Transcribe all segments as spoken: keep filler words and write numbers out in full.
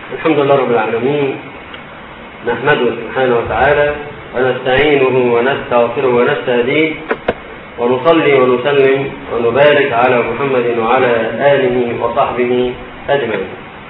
الحمد لله رب العالمين، نحمده سبحانه وتعالى ونستعينه ونستغفره ونستهديه، ونصلي ونسلم ونبارك على محمد وعلى آله وصحبه أجمعين.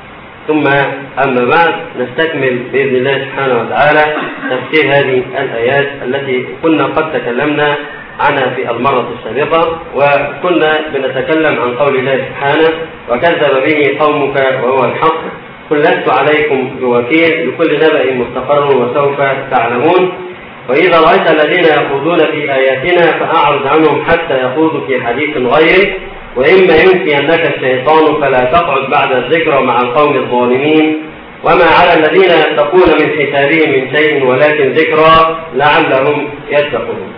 ثم أما بعد، نستكمل بإذن الله سبحانه وتعالى تفسير هذه الآيات التي كنا قد تكلمنا عنها في المرة السابقة، وكنا بنتكلم عن قول الله سبحانه: وكذب به قومك وهو الحق قل لست عليكم بوكيل لكل نبأ مستقر وسوف تعلمون. وإذا رأيت الذين يخوضون في آياتنا فأعرض عنهم حتى يخوضوا في حديث غيره، وإما ينسينك الشيطان فلا تقعد بعد الذكرى مع القوم الظالمين، وما على الذين يتقون من حسابهم من شيء ولكن ذكرى لعلهم يتقون.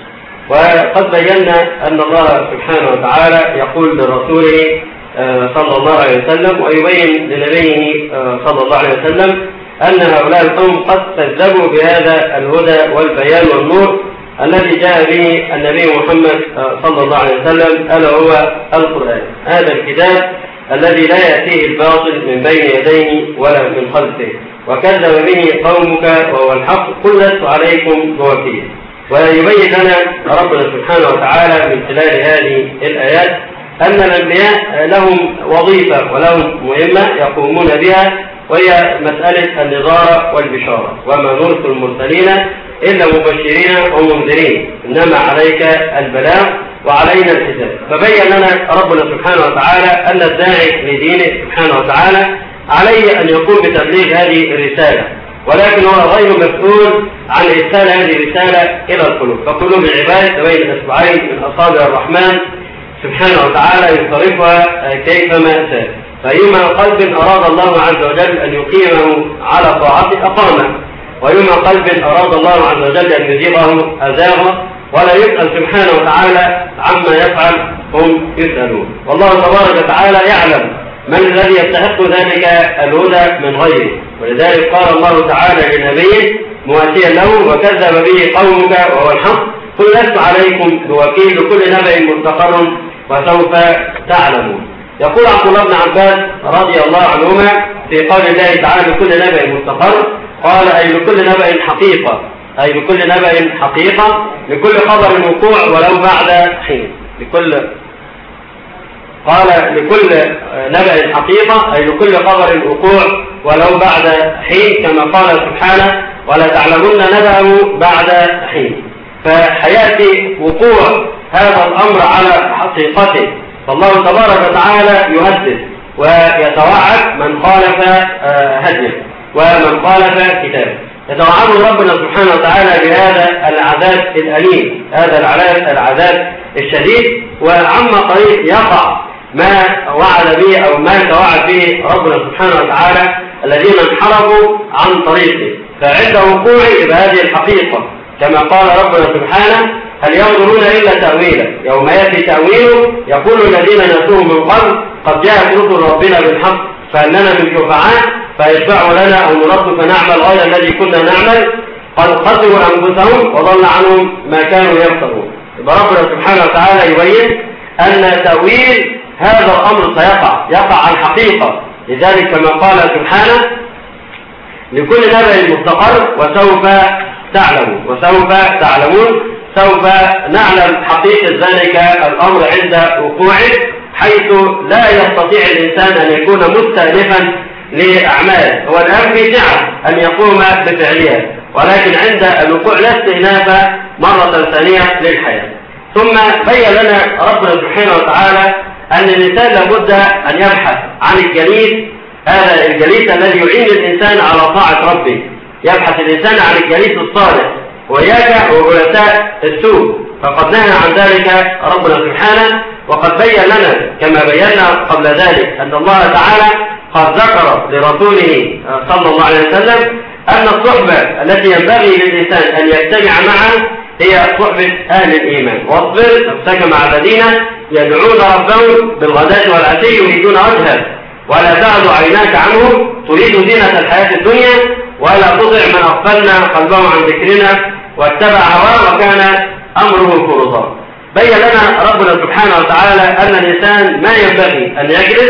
وقد بينا أن الله سبحانه وتعالى يقول لرسوله صلى الله عليه وسلم ويبين لنبيه صلى الله عليه وسلم أن هؤلاء القوم قد كذبوا بهذا الهدى والبيان والنور الذي جاء به النبي محمد صلى الله عليه وسلم، ألا هو القرآن، هذا الكتاب الذي لا يأتيه الباطل من بين يديه ولا من خلفه. وكذب به قومك وهو الحق قل لست عليكم بوكيل. ويبين لنا ربنا سبحانه وتعالى من خلال هذه الآيات أن الأنبياء لهم وظيفة ولهم مهمة يقومون بها، وهي مسألة النظارة والبشارة. وما نرسل المرسلين إلا مبشرين ومنذرين، إنما عليك البلاغ وعلينا الحساب. فبين لنا ربنا سبحانه وتعالى أن الداعي لدينه سبحانه وتعالى عليه أن يقوم بتبليغ هذه الرسالة، ولكن هو غير مسؤول عن إرسال هذه الرسالة إلى القلوب، فقلوب العباد بين أسبوعين من أصابع الرحمن سبحانه وتعالى يصرفها كيفما شاء. فأيما قلب أراد الله عز وجل أن يقيمه على طاعته أقامه، وأيما قلب أراد الله عز وجل أن يزيغه أزاغه، ولا يسأل سبحانه وتعالى عما يفعل هم يسألون. والله تبارك وتعالى يعلم من الذي يستحق ذلك الهدى من غيره، ولذلك قال الله تعالى لنبيه مواسيا له: وكذب به قومك وهو الحق قل لست عليكم بوكيل لكل نبأ مستقر وسوف تعلمون. يقول عبد الله بن عباس رضي الله عنهما في قول الله تعالى: لكل نبأ مستقر، قال: أي لكل نبأ حقيقة، أي لكل نبأ حقيقة، لكل خبر وقوع ولو بعد حين. لكل قال لكل نبأ حقيقة، أي لكل خبر وقوع ولو بعد حين، كما قال سبحانه: ولا تعلمن نبأه بعد حين. فحياتي وقوع هذا الأمر على حقيقته، فالله تبارك وتعالى يهدد ويتوعد من خالف هديه ومن خالف كتابه. يتوعد ربنا سبحانه وتعالى بهذا العذاب الأليم، هذا العذاب الشديد، وعما قريب يقع ما وعد به أو ما توعد به ربنا سبحانه وتعالى الذين انحرفوا عن طريقه. فعند وقوعه بهذه الحقيقة كما قال ربنا سبحانه: هل ينظرون إلا تأويله يوم يأتي تأويله يقول الذين نسوه من قبل قد جاءت رسل ربنا بالحق فأننا من شفعاء فيشفعوا لنا أو نرد فنعمل غير الذي كنا نعمل قد خسروا أنفسهم وضل عنهم ما كانوا يفترون. ربنا سبحانه وتعالى يبين أن تأويل هذا الأمر سيقع، يقع عن حقيقة. لذلك كما قال سبحانه: لكل نبأ مستقر وسوف تعلمون وسوف تعلمون. سوف نعلم حقيقة ذلك الأمر عند وقوعه، حيث لا يستطيع الإنسان أن يكون مستأنفا لأعمال. هو الآن في سعة أن يقوم بفعلها، ولكن عند الوقوع لا استئناف مرة ثانية للحياة. ثم بين لنا ربنا سبحانه وتعالى أن الإنسان لابد أن يبحث عن الجليس، هذا الجليس الذي يعين الإنسان على طاعة ربه. يبحث الإنسان عن الجليس الصالح وإياك وجلساء السوء، فقد نهى عن ذلك ربنا سبحانه. وقد بين لنا كما بينا قبل ذلك أن الله تعالى قد ذكر لرسوله صلى الله عليه وسلم أن الصحبة التي ينبغي للإنسان أن يجتمع معها هي صحبة أهل الإيمان. واصبر نفسك مع الذين يدعون ربهم بالغداة والعشي يريدون وجهه ولا تعد عيناك عنهم تريد زينة الحياة الدنيا ولا تطع من أغفلنا قلبه عن ذكرنا واتبع هواه وكان أمره فرطا. بين لنا ربنا سبحانه وتعالى أن الإنسان ما ينبغي أن يجلس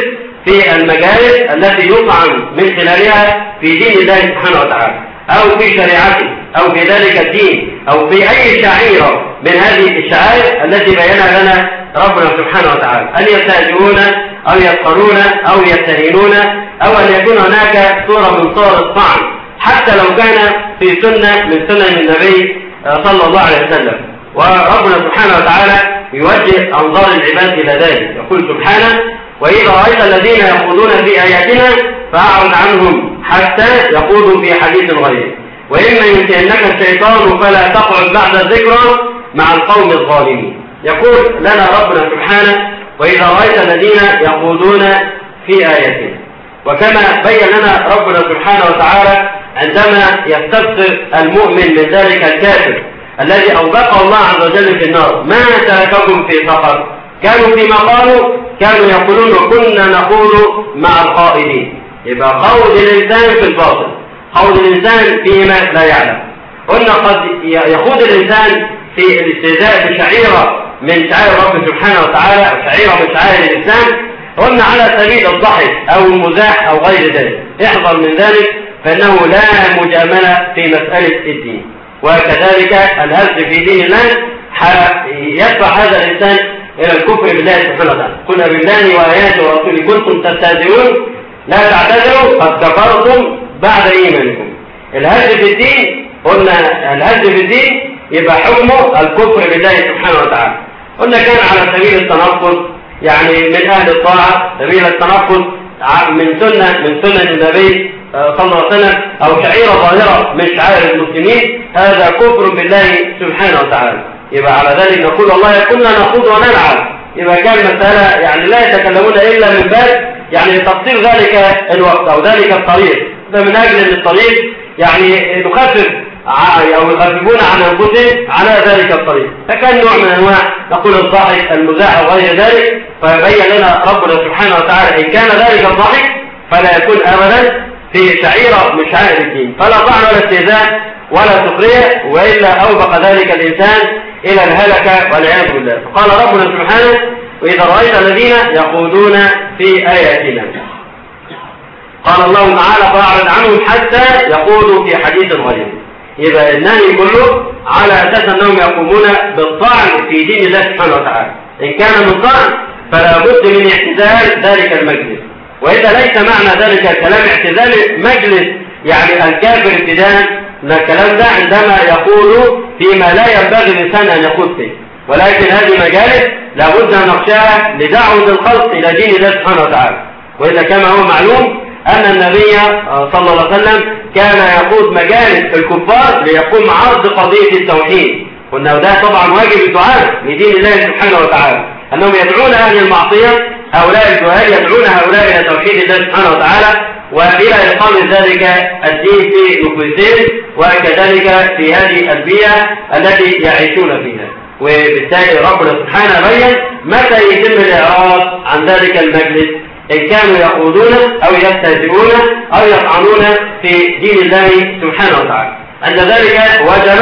في المجالس التي يطعن من خلالها في دين الله سبحانه وتعالى أو في شريعته أو في ذلك الدين أو في أي شعيرة من هذه الشعائر التي بينها لنا ربنا سبحانه وتعالى، أن يستهزئون أو يسخرون أو يستهينون أو أن يكون هناك صورة من صور الطعن حتى لو كان في سنة من سنن النبي صلى الله عليه وسلم. وربنا سبحانه وتعالى يوجه أنظار العباد إلى ذلك، يقول سبحانه: وإذا رأيت الذين يخوضون في آياتنا فأعرض عنهم حتى يخوضوا في حديث غيره، وإما ينسينك الشيطان فلا تقعد بعد الذكرى مع القوم الظالمين. يقول لنا ربنا سبحانه: وإذا رأيت الذين يخوضون في آياتنا. وكما بين لنا ربنا سبحانه وتعالى عندما يستبصر المؤمن من ذلك الكافر الذي أوبقه الله عز وجل في النار: ما ترككم في سقر؟ كانوا فيما قالوا كانوا يقولون كنا نخوض مع الخائضين. يبقى خوض الإنسان في الباطل، خوض الإنسان فيما لا يعلم. قلنا قد يخوض الإنسان في الاستهزاء بشعيرة من شعائر رب سبحانه وتعالى أو شعيرة من شعائر الإسلام، قلنا على سبيل الضحك أو المزاح أو غير ذلك. احذر من ذلك، فإنه لا مجاملة في مسألة الدين. وكذلك الهز في دين الله يدفع هذا الإنسان إلى الكفر بالله سبحانه وتعالى. قل بالله وآياته ورسوله كنتم تستهزئون لا تعتذروا قد كفرتم بعد إيمانكم. الهز في الدين، قلنا الهز في الدين يبقى حكمه الكفر بالله سبحانه وتعالى. قلنا كان على سبيل التنقل، يعني من أهل الطاعة، سبيل التنقل من سنة من سنن النبي صلى الله عليه وسلم أو شعيرة ظاهرة من شعائر المسلمين، هذا كفر بالله سبحانه وتعالى. يبقى على ذلك نقول والله كنا نخوض ونلعب. يبقى كان مسألة يعني لا يتكلمون إلا من باب يعني تقصير ذلك الوقت أو ذلك الطريق، ده من أجل أن الطريق يعني نخفف أو يخففون عن أنفسهم على ذلك الطريق. فكان نوع من أنواع نقول الضحك المزاح وغير ذلك. فبين لنا ربنا سبحانه وتعالى إن كان ذلك الضحك فلا يكون أبدا في شعيرة من شعائر الدين، فلا طعن ولا استهزاء ولا سخرية، وإلا أوبق ذلك الإنسان إلى الهلكة والعياذ بالله. فقال ربنا سبحانه: وإذا رأيت الذين يخوضون في آياتنا. قال الله تعالى: فأعرض عنهم حتى يخوضوا في حديث غيره. يبقى النهي كله على أساس أنهم يقومون بالطعن في دين الله سبحانه وتعالى. إن كان من طعن فلا بد من اعتزال ذلك المجلس، وإذا ليس معنى ذلك الكلام اعتزال مجلس يعني الكافر ابتداء. الكلام ده عندما يقول فيما لا ينبغي الإنسان أن يقول فيه، ولكن هذه مجالس لابد أن نخشاها لدعوة الخلق إلى دين الله سبحانه وتعالى. وإلا كما هو معلوم أن النبي صلى الله عليه وسلم كان يقود مجالس الكفار ليقوم عرض قضية التوحيد، وأنه ده طبعا واجب الدعاء لدين الله سبحانه وتعالى، أنهم يدعون أهل المعصية، هؤلاء الجهال يدعون هؤلاء إلى توحيد الله سبحانه وتعالى وإلى إقامة ذلك الدين في نفوسهم وكذلك في هذه البيئة التي يعيشون فيها. وبالتالي ربنا سبحانه بين متى يتم الإعراض عن ذلك المجلس، إن كانوا يخوضون أو يستهزئون أو يطعنون في دين الله سبحانه وتعالى. عند ذلك وجب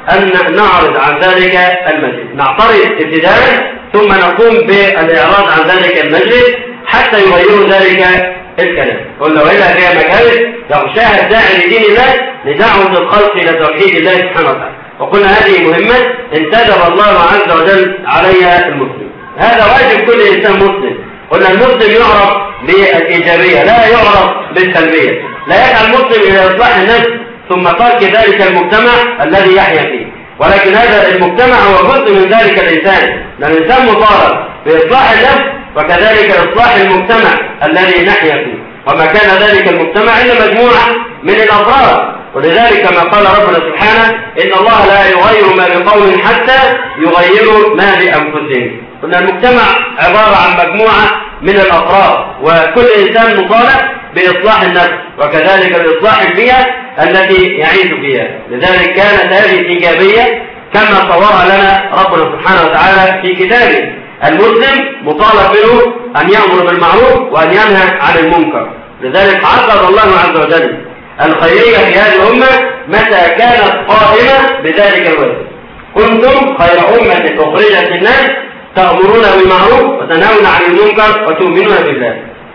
أن نعرض عن ذلك المجلس، نعترض ابتداء ثم نقوم بالإعراض عن ذلك المجلس حتى يغيروا ذلك الكلام. قلنا وإلا فيها مجالس يغشاها الداعي لدين الله لدعوة الخلق إلى توحيد الله سبحانه وتعالى. وقلنا هذه مهمة انتدب الله عز وجل عليها المسلم، هذا واجب كل إنسان مسلم. قلنا المسلم يعرف بالإيجابية لا يعرف بالسلبية، لا يسعى المسلم إلى إصلاح النفس ثم ترك ذلك المجتمع الذي يحيا فيه، ولكن هذا المجتمع هو جزء من ذلك الإنسان، لأن الإنسان مطالب بإصلاح النفس وكذلك إصلاح المجتمع الذي نحيا فيه، وما كان ذلك المجتمع إلا مجموعة من الأفراد. ولذلك كما قال ربنا سبحانه: إن الله لا يغير ما بقوم حتى يغيروا ما بأنفسهم. قلنا المجتمع عبارة عن مجموعة من الأفراد، وكل إنسان مطالب بإصلاح النفس وكذلك بإصلاح البيئة التي يعيش فيها. لذلك كانت هذه الإيجابية كما صورها لنا ربنا سبحانه وتعالى في كتابه. المسلم مطالب منه أن يأمر بالمعروف وأن ينهى عن المنكر. لذلك عقد الله عز وجل الخيرية في هذه الأمة متى كانت قائمة بذلك الوجه: كنتم خير أمة أخرجت للناس تأمرون بالمعروف وتنهون عن المنكر وتؤمنون بالله.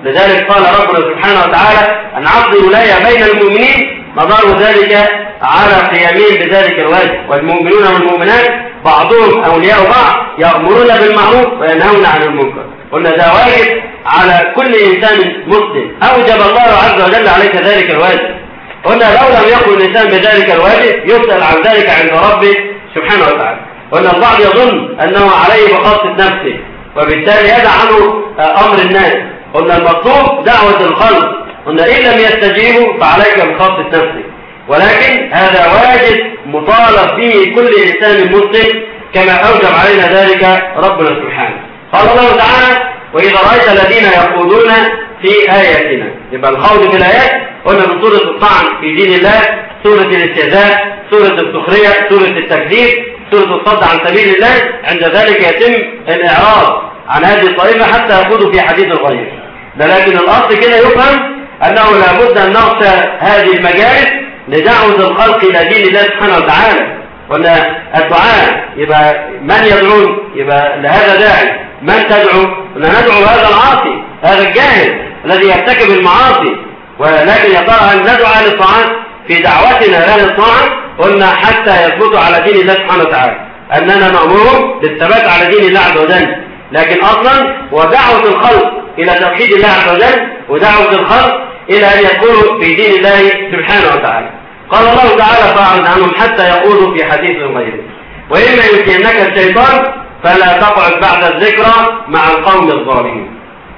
لذلك قال ربنا سبحانه وتعالى أن عقد الولاية بين المؤمنين مدار ذلك على قيامهم بذلك الواجب، والمؤمنون والمؤمنات بعضهم أولياء بعض يأمرون بالمعروف وينهون عن المنكر. قلنا ده واجب على كل إنسان مسلم، أوجب الله عز وجل عليك ذلك الواجب. قلنا لو لم يقل الإنسان بذلك الواجب يسأل عن ذلك عند ربه سبحانه وتعالى. قلنا البعض يظن أنه عليه بخاصة نفسه وبالتالي يدع عنه أمر الناس. قلنا المطلوب دعوة الخلق، قلنا إن لم يستجيبوا فعليك بخاصة نفسك، ولكن هذا واجب مطالب به كل إنسان مسلم كما أوجب علينا ذلك ربنا سبحانه. قال الله تعالى: وإذا رأيت الذين يخوضون في آياتنا. يبقى الخوض في الآيات قلنا من سورة الطعن في دين الله، سورة الاستهزاء، سورة السخرية، سورة التكذيب، سورة الصد عن سبيل الله. عند ذلك يتم الإعراض عن هذه الطائفة حتى يخوضوا في حديث غيره. لكن الأصل كده يفهم أنه لابد أن نغشى هذه المجالس لدعوة الخلق إلى دين الله سبحانه وتعالى. قلنا الدعاء يبقى من يدعون؟ يبقى لهذا داعي. من تدعو؟ قلنا ندعو هذا العاصي، هذا الجاهل الذي يرتكب المعاصي. ولكن يا ترى أن ندعو أهل الطاعات في دعوتنا لأهل الطاعة؟ قلنا حتى يثبتوا على دين الله سبحانه وتعالى، أننا نأمرهم بالثبات على دين الله عز وجل. لكن أصلا ودعوة الخلق إلى توحيد الله عز وجل، ودعوة الخلق إلى أن يكونوا في دين الله سبحانه وتعالى. قال الله تعالى: فأعرض عنهم حتى يقولوا في حديث غيره، وإما ينسينك الشيطان فلا تقعد بعد الذكرى مع القوم الظالمين.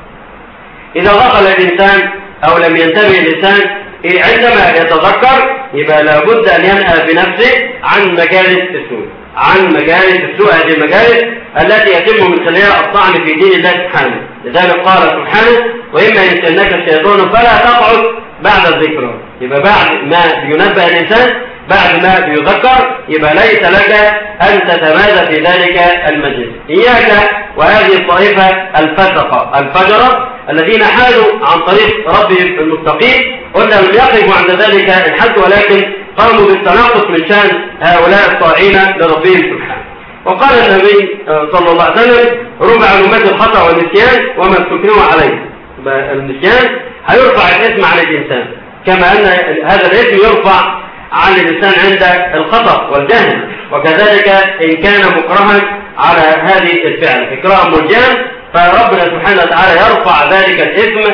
إذا غفل الإنسان أو لم ينتبه الإنسان عندما يتذكر يبقى لابد أن ينأى بنفسه عن مجالس السوء، عن مجالس السوء، هذه المجالس التي يتم من خلالها الطعن في دين الله سبحانه. لذلك قال سبحانه: وإما ينسينك الشيطان فلا تقعد بعد الذكرى. يبقى بعد ما ينبه الإنسان، بعد ما بيذكر، يبقى ليس لك أن تتمادى في ذلك المجلس. إياك وهذه الطائفة الفسقة الفجرة الذين حالوا عن طريق ربهم المستقيم. قلنا لم يقفوا عند ذلك الحد، ولكن قاموا بالتناقص من شأن هؤلاء الطاعين لربهم سبحانه. وقال النبي صلى الله عليه وسلم: ربع أمة الخطأ والنسيان وما استكرهوا عليه. النسيان هيرفع الاسم عن الإنسان، كما أن هذا الاسم يرفع عن الإنسان عند الخطأ والجهل، وكذلك إن كان مكرها على هذه الفعل إكراه ملجما، فربنا سبحانه وتعالى يرفع ذلك الاسم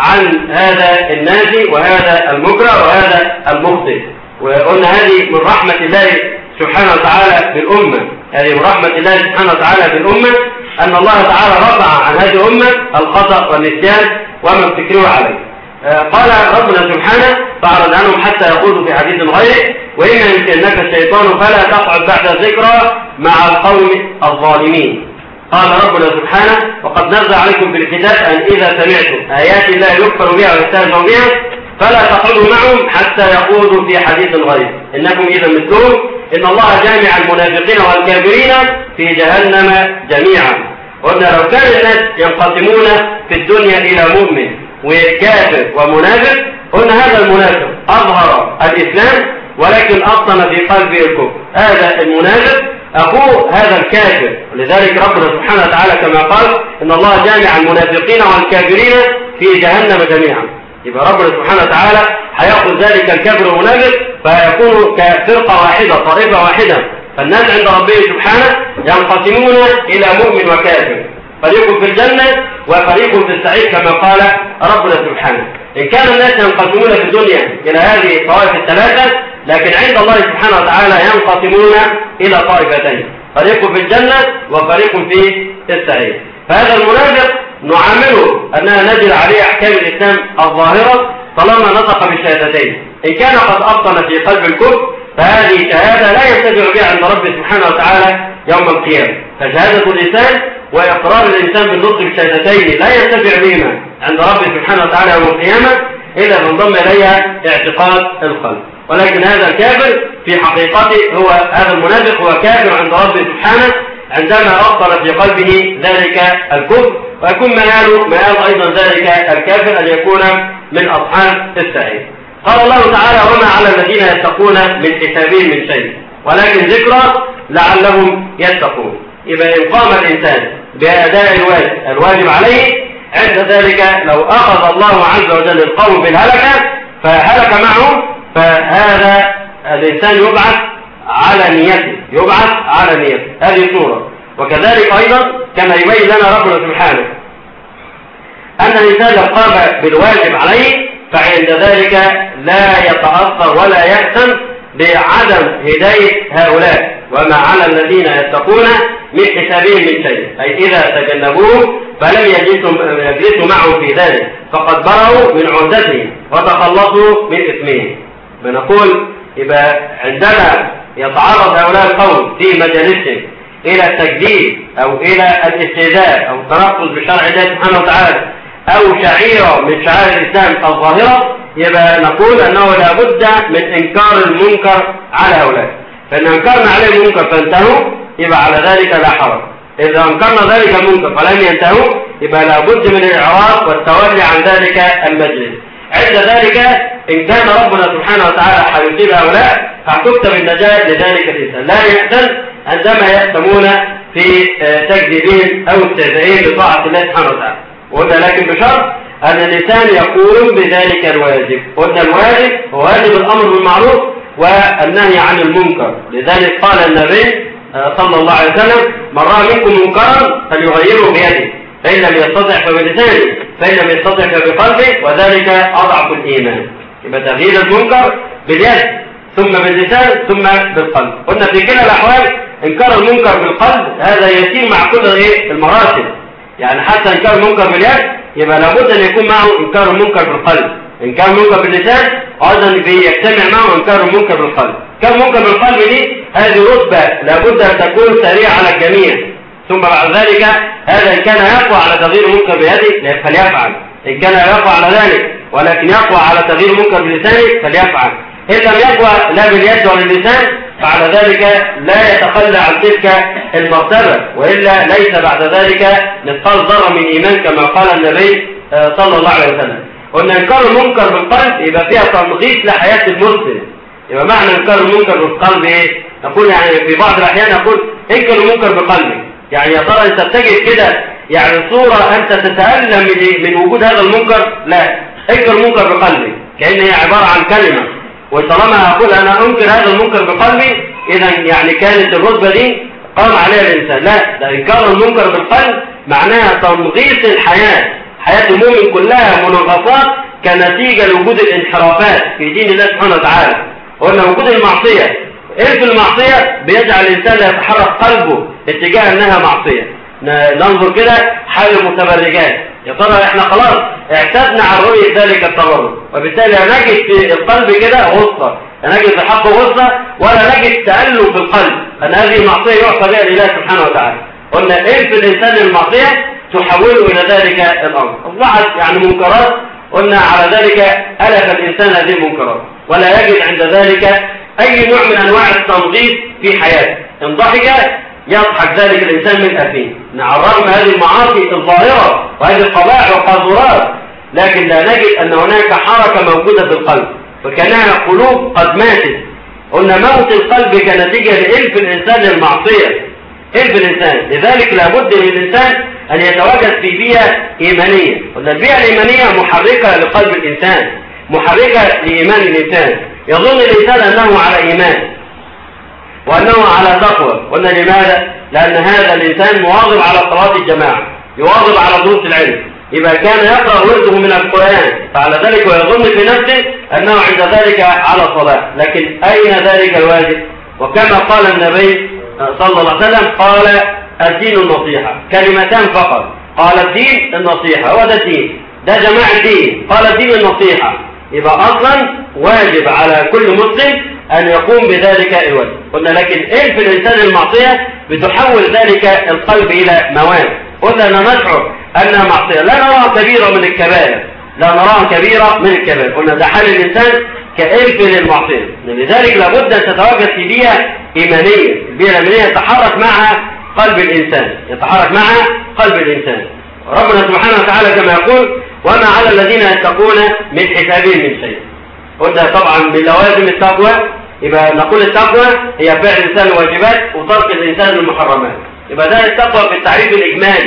عن هذا الناجي وهذا المكره وهذا المخطئ. وقلنا هذه من رحمة الله سبحانه وتعالى بالأمة، هذه من رحمة الله سبحانه وتعالى بالأمة أن الله تعالى رفع عن هذه الأمة الخطأ والنسيان وما استكرهوا عليه. قال ربنا سبحانه: فأعرض عنهم حتى يقولوا في حديث غيره، وإما ينسينك الشيطان فلا تقعد بعد الذكرى مع القوم الظالمين. قال ربنا سبحانه: وقد نزل عليكم في الكتاب أن إذا سمعتم آيات الله يكفر بها ويستهزأ بها فلا تقعدوا معهم حتى يقولوا في حديث غيره إنكم إذا مثلهم إن الله جامع المنافقين والكافرين في جهنم جميعا. قلنا لو كان الناس ينقسمون في الدنيا إلى مؤمن وكافر ومنافق، قلنا هذا المنافق أظهر الإسلام ولكن أبطن في قلبه الكفر، هذا المنافق أخوه هذا الكافر. ولذلك ربنا سبحانه وتعالى كما قال: إن الله جامع المنافقين والكافرين في جهنم جميعا. يبقى ربنا سبحانه وتعالى هيأخذ ذلك الكافر والمنافق فيكون كفرقة واحدة، طائفة واحدة. فالناس عند ربه سبحانه ينقسمون إلى مؤمن وكافر، فريق في الجنة وفريق في السعير كما قال ربنا سبحانه. إن كان الناس ينقسمون في الدنيا إلى هذه الطوائف الثلاثة، لكن عند الله سبحانه وتعالى ينقسمون إلى طائفتين، فريق في الجنة وفريق في السعير. فهذا المنافق نعامله أننا نجري عليه أحكام الإسلام الظاهرة طالما نطق بالشهادتين. إن كان قد أبطن في قلب الكفر فهذه شهادة لا ينتفع بها عند ربه سبحانه وتعالى يوم القيامة. فشهادة الإنسان وإقرار الإنسان بالنطق بالشهادتين لا ينتفع بهما عند ربه سبحانه وتعالى يوم القيامة إلا من ضم إليها اعتقاد القلب. ولكن هذا الكافر في حقيقته هو هذا المنافق هو كافر عند ربه سبحانه عندما أبطن في قلبه ذلك الكفر، ويكون مآله مآل أيضا ذلك الكافر أن يكون من أصحاب السعير. قال الله تعالى: وما على الذين يتقون من حسابهم من شيء ولكن ذكرى لعلهم يتقون. إذا إن قام الإنسان بأداء الواجب, الواجب عليه عند ذلك لو أخذ الله عز وجل القوم بالهلكة فهلك معه، فهذا الإنسان يبعث على نيته، يبعث على نيته. هذه صورة. وكذلك أيضا كما يبين لنا ربنا سبحانه أن الإنسان لو قام بالواجب عليه فعند ذلك لا يتأثر ولا يأثم بعدم هداية هؤلاء، وما على الذين يتقون من حسابهم من شيء، أي إذا تجنبوه فلم يجلسوا معه في ذلك فقد بروا من عهدتهم وتخلصوا من إثمهم. بنقول يبقى عندما يتعرض هؤلاء القوم في مجالسهم إلى التجديد أو إلى الاستهزاء أو التنقص بشرع الله سبحانه وتعالى أو شعيرة من شعائر الإسلام الظاهرة، يبقى نقول أنه لابد من إنكار المنكر على هؤلاء. فإن أنكرنا عليه المنكر فانتهوا يبقى على ذلك لا حرج. إذا أنكرنا ذلك المنكر فلم ينتهوا يبقى لابد من الإعراض والتولي عن ذلك المجلس. عند ذلك إن كان ربنا سبحانه وتعالى حيصيب هؤلاء فهتكتب النجاة لذلك الإنسان، لا يحزن عندما يأتمون في تكذيبهم أو استهزائهم بطاعة الله سبحانه وتعالى. وقلنا لكن بشرط أن الإنسان يقوم بذلك الواجب. قلنا الواجب هو واجب الأمر بالمعروف والنهي عن المنكر. لذلك قال النبي صلى الله عليه وسلم: من رأى منكم منكرا فليغيره بيده، فإن لم يستطع فبلسانه، فإن لم يستطع فبقلبه، وذلك أضعف الإيمان. يبقى تغيير المنكر باليد ثم باللسان ثم بالقلب. قلنا في كلا الأحوال إنكار المنكر بالقلب هذا يتم مع كل إيه المراتب، يعني حتى إنكار المنكر باليد يبقى لابد أن يكون معه إنكار المنكر بالقلب. إنكار المنكر باللسان أيضا بيجتمع معه إنكار المنكر بالقلب. إنكار المنكر بالقلب دي هذه رتبة لابد أن تكون سريعة على الجميع. ثم بعد ذلك هذا إن كان يقوى على تغيير المنكر بيده فليفعل، إن كان يقوى على ذلك ولكن يقوى على تغيير المنكر بلسانه فليفعل. إن لم يقوى لا باليد ولا باللسان فعلى ذلك لا يتخلى عن تلك المرتبة، وإلا ليس بعد ذلك مثقال ذرة من إيمان كما قال النبي صلى الله عليه وسلم. قلنا إنكار المنكر بالقلب يبقى فيها تنغيص لحياة المسلم. يبقى معنى إنكار المنكر بالقلب إيه؟ نقول يعني في بعض الأحيان نقول انكر المنكر بقلبك، يعني يا ترى أنت تجد كده يعني صورة أنت تتألم من وجود هذا المنكر؟ لا، انكر المنكر بقلبك كأن هي عبارة عن كلمة، وطالما أقول أنا أنكر هذا المنكر بقلبي إذا يعني كانت الرتبة دي قام عليها الإنسان. لا، ده إنكار المنكر بالقلب معناها تنغيص الحياة، حياة المؤمن كلها منغصات كنتيجة لوجود الانحرافات في دين الله سبحانه وتعالى. قلنا وجود المعصية، إيه في المعصية بيجعل الإنسان يتحرك قلبه اتجاه أنها معصية. ننظر كده حال المتبرجات، يا ترى احنا خلاص اعتدنا على رؤية ذلك التبرج، وبالتالي نجد في القلب كده غصة، نجد في الحق غصة ولا نجد تألف في القلب أن هذه معصية يعصى بها لله سبحانه وتعالى. قلنا إيه في الإنسان المعصية تحوله إلى ذلك الأمر. أصبحت يعني منكرات، قلنا على ذلك ألف الإنسان هذه المنكرات ولا يجد عند ذلك أي نوع من أنواع التنظيف في حياته. إن ضحك يضحك ذلك الإنسان من أثيم، على الرغم من هذه المعاصي الظاهرة وهذه القبائح والقاذورات، لكن لا نجد أن هناك حركة موجودة في القلب، فكانها قلوب قد ماتت. قلنا موت القلب كنتيجة لإلف الإنسان للمعصية، إلف الإنسان. لذلك لابد للإنسان أن يتواجد في بيئة إيمانية. قلنا البيئة الإيمانية محركة لقلب الإنسان، محركة لإيمان الإنسان. يظن الإنسان أنه على إيمان وأنه على تقوى. قلنا لماذا؟ لأن هذا الإنسان مواظب على صلاة الجماعة، يواظب على دروس العلم، يبقى كان يقرأ ورده من القرآن، فعلى ذلك ويظن في نفسه أنه عند ذلك على صلاة. لكن أين ذلك الواجب؟ وكما قال النبي صلى الله عليه وسلم قال الدين النصيحة، كلمتان فقط، قال الدين النصيحة، هو ده الدين، ده جماعة الدين، قال الدين النصيحة. يبقى أصلا واجب على كل مسلم أن يقوم بذلك الواجب. قلنا لكن إيه في الإنسان المعصية بتحول ذلك القلب إلى مواد. قلنا أن نشعر أنها معصية، لا نراها كبيرة من الكبائر، لا نراها كبيرة من الكبائر. قلنا ده حال الإنسان كإلف للمعصية. لذلك لابد أن تتواجد في بيئة إيمانية، البيئة الإيمانية يتحرك معها قلب الإنسان، يتحرك معها قلب الإنسان. ربنا سبحانه وتعالى كما يقول: وما على الذين يتقون من حسابهم من شيء. قلنا طبعا بلوازم التقوى، يبقى نقول التقوى هي فعل الإنسان الواجبات وترك الإنسان المحرمات. يبقى ده التقوى في التعريف الإجمالي.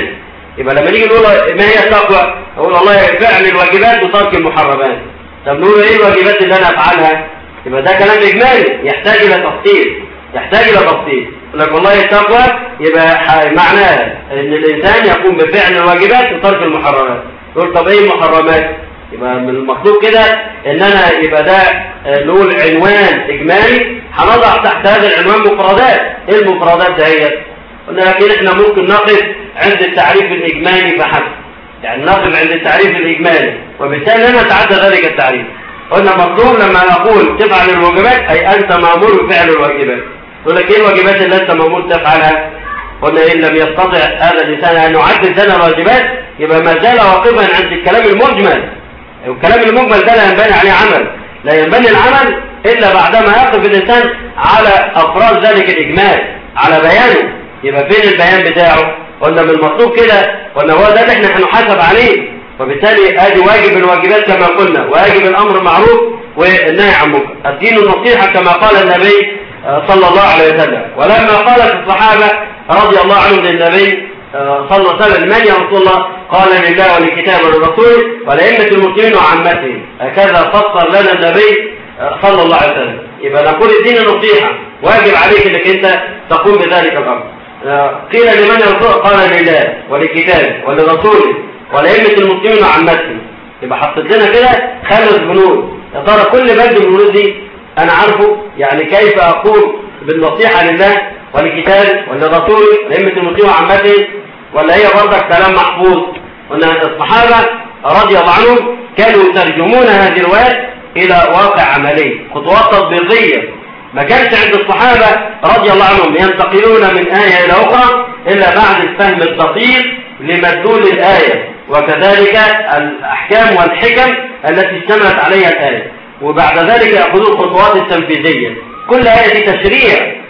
يبقى لما نيجي نقول ما هي التقوى اقول والله فعل الواجبات وترك المحرمات. طب نقول ايه الواجبات اللي انا افعلها؟ يبقى ده كلام اجمالي يحتاج الى تفصيل، يحتاج الى تفصيل. يقول لك والله التقوى يبقى معناها ان الانسان يقوم بفعل الواجبات وترك المحرمات. يقول طب ايه المحرمات؟ يبقى من المطلوب كده ان انا يبقى ده نقول عنوان اجمالي هنضع تحت هذا العنوان مفردات. ايه المفردات دهيت؟ قلنا لكن احنا ممكن نقف عند التعريف الاجمالي فحسب، يعني نقف عند التعريف الاجمالي وبالتالي لا نتعدى ذلك التعريف. قلنا مطلوب لما نقول تفعل الواجبات اي انت مامور بفعل الواجبات. يقول لك ايه الواجبات اللي انت مامور تفعلها؟ قلنا ان لم يستطع هذا الانسان ان يعدد لنا الواجبات يبقى ما زال واقفا عند الكلام المجمل. الكلام المجمل ده لا ينبني عليه عمل، لا ينبني العمل الا بعدما يقف الانسان على افراد ذلك الاجمال، على بيانه. يبقى فين البيان بتاعه؟ قلنا من المطلوب كده، قلنا هو ده اللي احنا هنحاسب عليه. وبالتالي ادي واجب الواجبات كما قلنا، واجب الامر معروف والنهي عن منكر. الدين النصيحه كما قال النبي صلى الله عليه وسلم. ولما قالت الصحابه رضي الله عنهم للنبي صلى الله عليه وسلم من يا رسول الله؟ قال لله ولكتابه ولرسوله ولأئمة المسلمين وعامتهم. هكذا فسر لنا النبي صلى الله عليه وسلم. يبقى نقول الدين النصيحه، واجب عليك انك انت تقوم بذلك الامر. قيل لمن يا رسول؟ قال لله ولكتابه ولرسوله ولأئمة المسلمين وعامتهم. يبقى حطيت لنا كده خمس بنود. يا ترى كل بند من البنود دي انا عارفه؟ يعني كيف اقوم بالنصيحه لله ولكتابه ولرسوله ولأئمة المسلمين وعامتهم، ولا هي برضك كلام محفوظ؟ قلنا الصحابه رضي الله عنهم كانوا يترجمون هذه الروايات الى واقع عملي، خطوات تطبيقيه. ما كانش عند الصحابه رضي الله عنهم ينتقلون من ايه الى اخرى الا بعد الفهم الدقيق لمدلول الايه، وكذلك الاحكام والحكم التي اشتملت عليها الايه، وبعد ذلك ياخذون الخطوات التنفيذيه. كل ايه دي تشريع،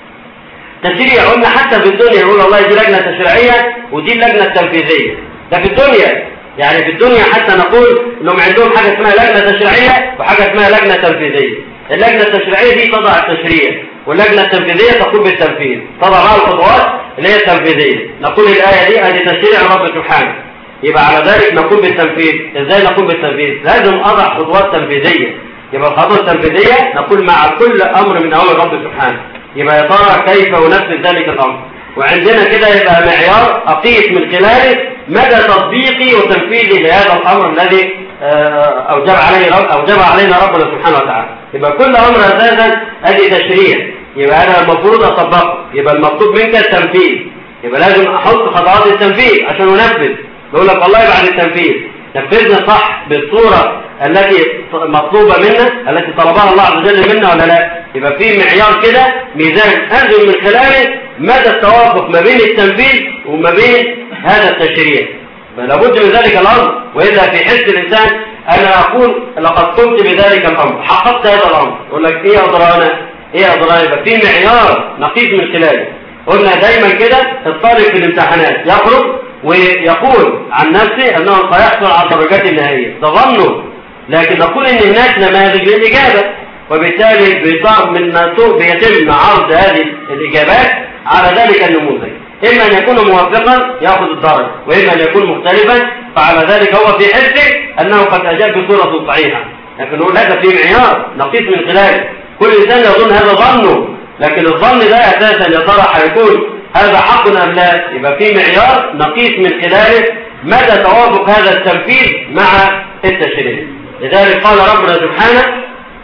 تشريع. قلنا حتى في الدنيا يقول والله دي لجنه تشريعيه ودي اللجنه التنفيذيه. ده في الدنيا، يعني في الدنيا حتى نقول انهم عندهم حاجه اسمها لجنه تشريعيه وحاجه اسمها لجنه تنفيذيه. اللجنه التشريعيه دي تضع التشريع، واللجنه التنفيذيه تقوم بالتنفيذ، تضع بقى الخطوات اللي هي التنفيذيه. نقول الايه دي ادي تشريع رب سبحانه، يبقى على ذلك نقوم بالتنفيذ. ازاي نقوم بالتنفيذ؟ لازم اضع خطوات تنفيذيه. يبقى الخطوات التنفيذيه نقول مع كل امر من اوامر رب سبحانه. يبقى يا ترى كيف انفذ ذلك الامر؟ وعندنا كده يبقى معيار اقيس من خلاله مدى تطبيقي وتنفيذي لهذا الامر الذي اوجب عليه رب اوجب علينا ربنا سبحانه وتعالى. يبقى كل امر اساسا ادي تشريع، يبقى انا المفروض اطبقه. يبقى المطلوب منك التنفيذ، يبقى لازم احط خطوات التنفيذ عشان انفذ. بقول لك والله بعد التنفيذ نفذنا صح بالصوره التي مطلوبه منا، التي طلبها الله عز وجل منا ولا لا؟ يبقى في معيار كده، ميزان انزل من خلاله مدى التوافق ما بين التنفيذ وما بين هذا التشريع. فلابد من ذلك الامر، والا في حس الانسان انا اقول لقد قمت بذلك الامر، حققت هذا الامر. يقول لك ايه اضرارنا؟ ايه اضرارنا؟ يبقى في معيار نقيس من خلاله. قلنا دايما كده الطالب في الامتحانات يخرج ويقول عن نفسه انه سيحصل على الدرجات النهائيه، ده ظنه، لكن نقول ان هناك نماذج للاجابه، وبالتالي بيطار من بيتم عرض هذه الاجابات على ذلك النموذج. اما ان يكون موافقا ياخذ الدرجه، واما ان يكون مختلفا فعلى ذلك هو في حسه انه قد اجاب بصوره صحيحه. لكن نقول هذا في معيار نقيس من خلاله. كل انسان يظن هذا ظنه، لكن الظن ده اساسا يا ترى هيكون هذا حق ام لا؟ يبقى في معيار نقيس من خلاله مدى توافق هذا التنفيذ مع التشريع. لذلك قال ربنا سبحانه: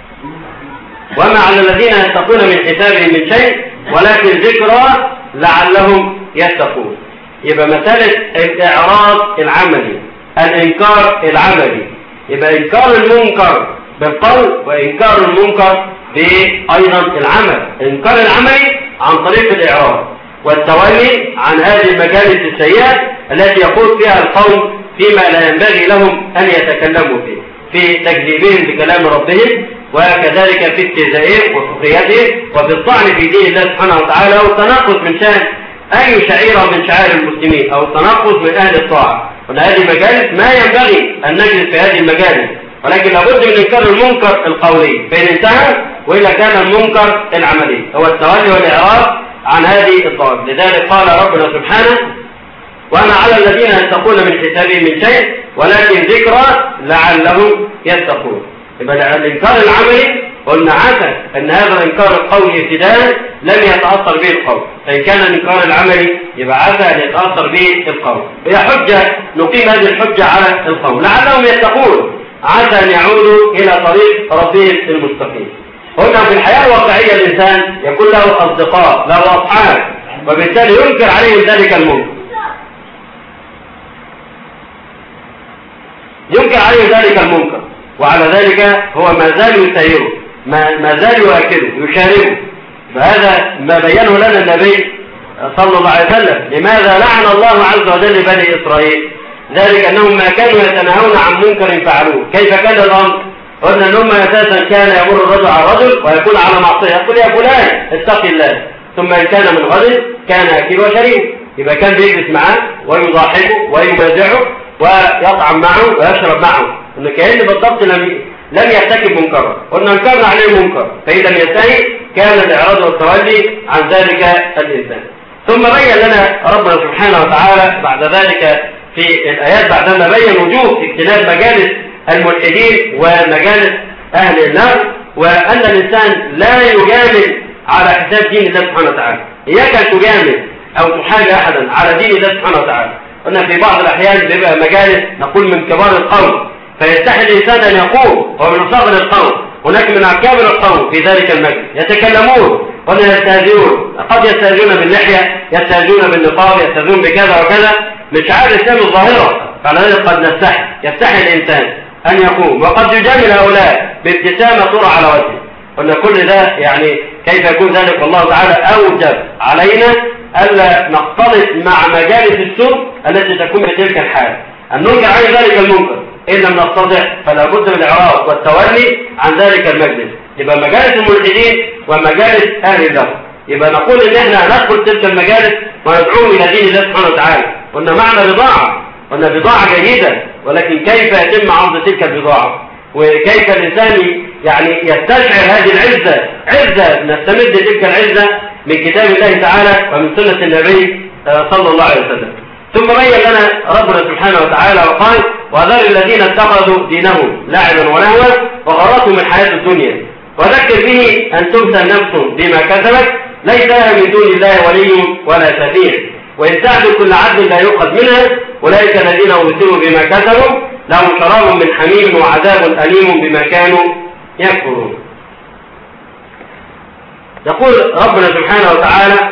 وما على الذين يتقون من حسابهم من شيء ولكن ذكرى لعلهم يتقون. يبقى مسألة الإعراض العملي، الإنكار العملي. يبقى إنكار المنكر بالقول وإنكار المنكر بأيضا العمل. الإنكار العملي عن طريق الإعراض والتولي عن هذه المجالس السيئة التي يقول فيها القوم فيما لا ينبغي لهم أن يتكلموا فيه، في تكذيبهم بكلام ربهم، وكذلك في استهزائهم وسخريتهم، وفي الطعن في دين الله سبحانه وتعالى، والتنقص من شأن أي شعيرة من شعائر المسلمين، أو التنقص من أهل الطاعة. وأن هذه المجالس ما ينبغي أن نجلس في هذه المجالس، ولكن لابد من إنكار المنكر القولي فإن انتهى، وإلا كان المنكر العملي هو التولي والإعراض عن هذه الطوائف. لذلك قال ربنا سبحانه: وما على الذين يتقون من حسابهم من شيء ولكن ذكرى لعلهم يتقون. يبقى الإنكار العملي قلنا عسى أن هذا الإنكار القولي ابتداء لم يتأثر به القول، فإن كان الإنكار العملي يبقى عسى أن يتأثر به القول. هي حجة نقيم هذه الحجة على القول لعلهم يتقون، عسى أن يعودوا إلى طريق ربهم المستقيم. قلنا في الحياة الواقعية الإنسان يكون له أصدقاء، له أصحاب، وبالتالي ينكر عليهم ذلك المنكر، ينكر عليه ذلك المنكر، وعلى ذلك هو ما زال يسيره، ما, ما زال يؤكده يشاركه. فهذا ما بينه لنا النبي صلى الله عليه وسلم. لماذا لعن الله عز وجل بني إسرائيل؟ ذلك أنهم ما كانوا يتناهون عن منكر فعلوه. كيف كان الأمر؟ قلنا أنهم أساسا كان يمر الرجل على الرجل ويكون على معصية، يقول يا فلان اتق الله، ثم إن كان من غد كان أكل وشريب. يبقى كان بيجلس معه ويضاحكه ويمازحه ويطعم معه ويشرب معه، إنه كأن بالضبط لم لم يرتكب منكرا. قلنا انكرنا عليه منكر، فإذا لم ينتهي كان الإعراض والتولي عن ذلك الإنسان. ثم بين لنا ربنا سبحانه وتعالى بعد ذلك في الآيات بعدما بين وجوب اجتناب مجالس الملحدين ومجالس أهل النار، وأن الإنسان لا يجامل على حساب دين الله سبحانه وتعالى. إياك أن تجامل أو تحاج أحدا على دين الله سبحانه وتعالى. قلنا في بعض الأحيان بيبقى مجالس نقول من كبار القوم، فيستحي الإنسان أن يقوم وهو من صغر القوم، هناك من أكابر القوم في ذلك المجلس يتكلمون ولا يستهزئون، قد يستهزئون باللحية، يستهزئون بالنقاب، يستهزئون بكذا وكذا من شعائر الإسلام الظاهرة. فعلى ذلك قد نستحي يستحي الإنسان أن يقوم، وقد يجامل هؤلاء بابتسامة ترى على وجهه. قلنا كل ده يعني كيف يكون ذلك؟ الله تعالى أوجب علينا ألا نختلط مع مجالس السوء التي تكون بتلك الحال، أن ننكر عن ذلك المنكر. إن لم نستطع فلا بد من الإعراض والتولي عن ذلك المجلس. يبقى مجالس الملحدين ومجالس أهل الله، يبقى نقول إن إحنا ندخل تلك المجالس وندعوهم إلى دين الله سبحانه وتعالى. قلنا معنى بضاعة، قلنا بضاعة جيدة، ولكن كيف يتم عرض تلك البضاعة؟ وكيف الإنسان يعني يستشعر هذه العزة، عزة نستمد تلك العزة من كتاب الله تعالى ومن سنة النبي صلى الله عليه وسلم. ثم بين لنا ربنا سبحانه وتعالى وقال: وذر الذين اتخذوا دينهم لعبا ولهوا وغرتهم الحياة الدنيا وذكر به أن تبتل نفس بما كسبت ليس لها من دون الله ولي ولا شفيع وإن تعدل كل عدل لا يؤخذ منها أولئك الذين أبصروا بما كسبوا لهم شراب من حميم وعذاب أليم بما كانوا يكفرون. يقول ربنا سبحانه وتعالى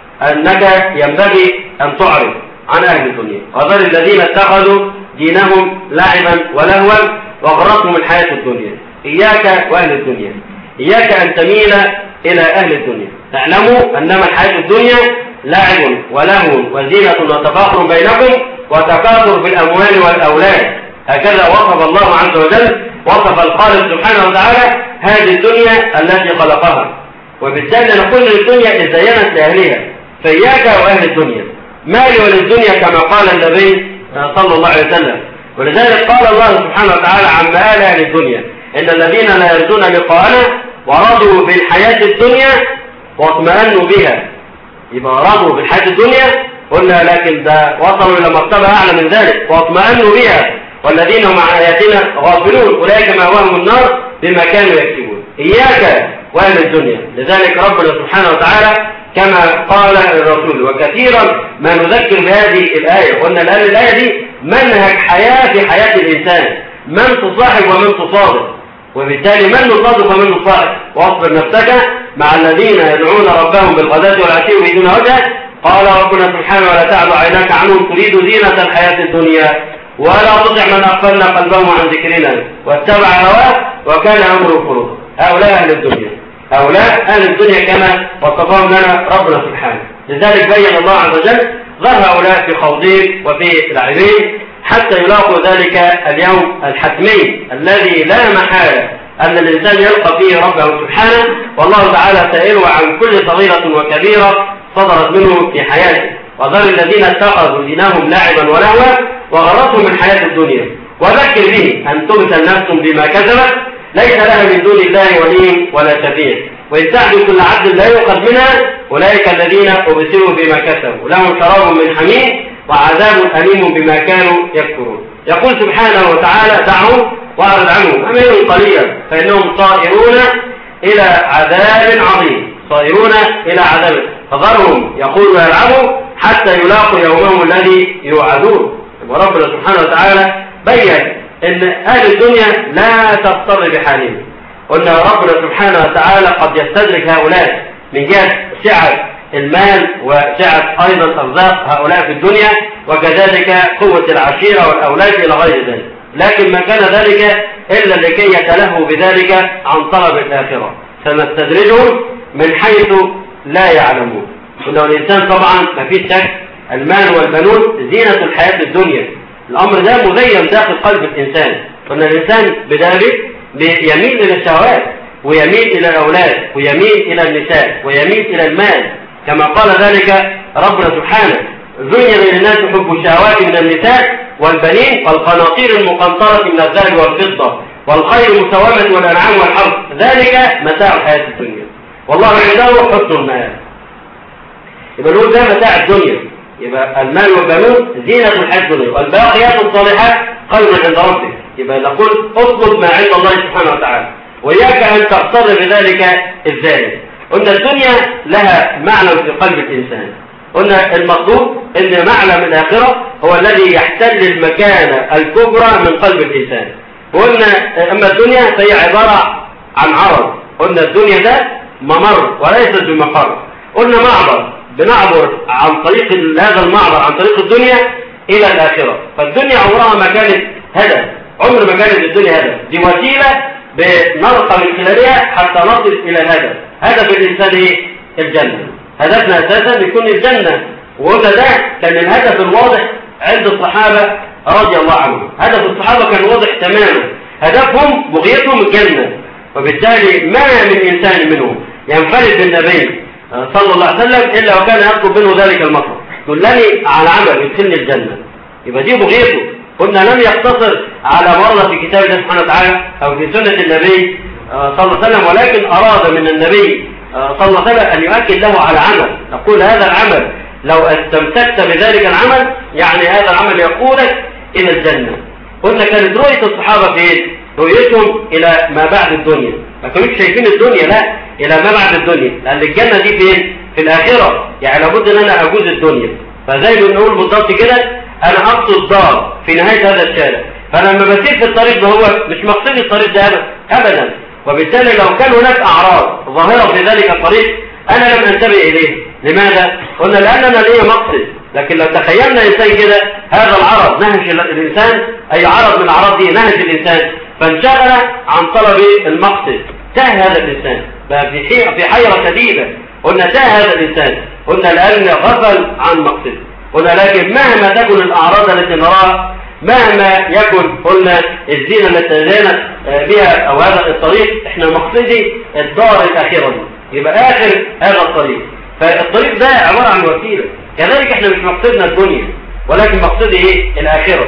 أنك ينبغي أن تعرض عن أهل الدنيا. وذر الذين اتخذوا دينهم لعبا ولهوا وغرتهم الحياة الدنيا. إياك وأهل الدنيا، إياك أن تميل إلى أهل الدنيا. اعلموا أنما الحياة الدنيا لعب ولهو وزينة وتفاخر بينكم وتكاثر في الأموال والأولاد. هكذا وصف الله عز وجل، وصف الخالق سبحانه وتعالى هذه الدنيا التي خلقها. وبالتالي نقول للدنيا إذ زينت لأهلها، فإياك وأهل الدنيا. مالي وللدنيا كما قال النبي صلى الله عليه وسلم. ولذلك قال الله سبحانه وتعالى عن مآل أهل الدنيا: إن الذين لا يرجون لقاءنا ورضوا بالحياة الدنيا واطمأنوا بها. يبقى رضوا بالحياة الدنيا قلنا، لكن ده وصلوا إلى مرتبة أعلى من ذلك، واطمأنوا بها والذين هم عن آياتنا غافلون أولئك مأواهم النار بما كانوا يكسبون. إياك وأهل الدنيا. لذلك ربنا سبحانه وتعالى كما قال الرسول، وكثيرا ما نذكر بهذه الآية، قلنا الآن الآية دي منهج حياة في حياة الإنسان، من تصاحب ومن تصادق، وبالتالي من نصادق ومن نصاحب. واصبر نفسك مع الذين يدعون ربهم بالغداة والعشي يريدون وجهه. قال ربنا سبحانه: ولا تعد عيناك عنهم تريد زينة الحياة الدنيا ولا تطع من أغفلنا قلبه عن ذكرنا واتبع هواه وكان أمره فرطا. هؤلاء أهل الدنيا، هؤلاء أهل الدنيا كما وصفهم لنا ربنا سبحانه. لذلك بين الله عز وجل ظهر هؤلاء في خوضين وفي لعبين حتى يلاقوا ذلك اليوم الحتمي الذي لا محالة أن الإنسان يلقى فيه ربه سبحانه، والله تعالى سائله عن كل صغيرة وكبيرة صدرت منه في حياته. وذر الذين اتخذوا دينهم لعبا ولهوا وغرتهم من حياة الدنيا وذكر به أن تبتل نفس بما كسبت ليس لها من دون الله ولي ولا شفيع وإن تعدل كل عدل لا يؤخذ منها أولئك الذين أبصروا بما كسبوا لهم شراب من حميم وعذاب أليم بما كانوا يكفرون. يقول سبحانه وتعالى دعهم واعرض عنهم أمهلهم قليلا فإنهم صائرون إلى عذاب عظيم، صائرون إلى عذاب، فذرهم يقولوا ويلعبوا حتى يلاقوا يومهم الذي يوعدون. وربنا سبحانه وتعالى بين أن أهل الدنيا لا تغتر بحالهم، قلنا ربنا سبحانه وتعالى قد يستدرك هؤلاء من جهة سعة المال وسعة أيضا أرزاق هؤلاء في الدنيا، وكذلك قوة العشيرة والأولاد إلى غير ذلك، لكن ما كان ذلك إلا لكي يتلهوا بذلك عن طلب الآخرة، فنستدرجهم من حيث لا يعلمون. ولو الإنسان طبعا ما فيش شك المال والبنون زينة الحياة الدنيا، الأمر ده مزين داخل قلب الإنسان، وأن الإنسان بذلك يميل إلى الشهوات ويميل إلى الأولاد ويميل إلى النساء ويميل إلى المال، كما قال ذلك ربنا سبحانه زين للناس حب الشهوات من النساء والبنين والقناطير المقنطرة من الذهب والفضة والخيل المسومة والأنعام والحرث ذلك متاع الحياة الدنيا والله عنده حسن المآب. يبقى نقول ده متاع الدنيا، يبقى المال والبنون زينة الحياة الدنيا والباقيات الصالحات خير عند ربك. يبقى نقول اطلب ما عند الله سبحانه وتعالى وإياك أن تغتر بذلك الذلك. قلنا الدنيا لها معنى في قلب الإنسان، قلنا المطلوب أن معلم الآخرة هو الذي يحتل المكانة الكبرى من قلب الإنسان. قلنا أما الدنيا فهي عبارة عن عرض، قلنا الدنيا ده ممر وليس بمقر، قلنا معبر بنعبر عن طريق هذا المعبر عن طريق الدنيا إلى الآخرة. فالدنيا عمرها ما كانت هدف، عمر ما كانت الدنيا هدف، دي وسيلة بنرقى من خلالها حتى نصل إلى الهدف. هدف الإنسان إيه؟ الجنة، هدفنا أساسا يكون الجنة، وقلنا ده كان الهدف الواضح عند الصحابة رضي الله عنهم. هدف الصحابة كان واضح تماما، هدفهم بغيتهم الجنة، وبالتالي ما من إنسان منهم ينفرد بالنبي صلى الله عليه وسلم إلا وكان يطلب منه ذلك المطلب، دلني على عمل يدخلني الجنة. يبقى دي بغيته. قلنا لم يقتصر على مرة في كتاب الله سبحانه وتعالى أو في سنة النبي صلى الله عليه وسلم، ولكن أراد من النبي صلى الله عليه وسلم أن يؤكد له على عمل، نقول هذا العمل لو استمسكت بذلك العمل يعني هذا العمل يقودك إلى الجنة. قلنا كانت رؤية الصحابة فين؟ رؤيتهم إلى ما بعد الدنيا، ما كانوش شايفين الدنيا، لا، إلى ما بعد الدنيا، لأن الجنة دي فين؟ في الآخرة، يعني لابد أن أنا أجوز الدنيا. فزي ما نقول بالضبط كده أنا أقصد دار في نهاية هذا الشارع، فلما بسير في الطريق ده هو مش مقصد الطريق ده أبدا، وبالتالي لو كان هناك أعراض ظاهرة في ذلك الطريق أنا لم أنتبه إليه. لماذا؟ قلنا لأننا ليه مقصد، لكن لو تخيلنا إنسان كده هذا العرض نهج الإنسان، أي عرض من الأعراض دي نهج الإنسان فانشغل عن طلب المقصد، تاه هذا الإنسان بقى في حيرة شديدة. قلنا تاه هذا الإنسان، قلنا لأن غفل عن مقصد. قلنا لكن مهما تكن الأعراض التي نراها، مهما يكن قلنا الزينة التي زينت بها أو هذا الطريق، احنا مقصدي الدار الآخرة دي، يبقى آخر هذا الطريق. فالطريق ده عبارة عن وسيلة، كذلك احنا مش مقصدنا الدنيا ولكن مقصدي ايه؟ الآخرة،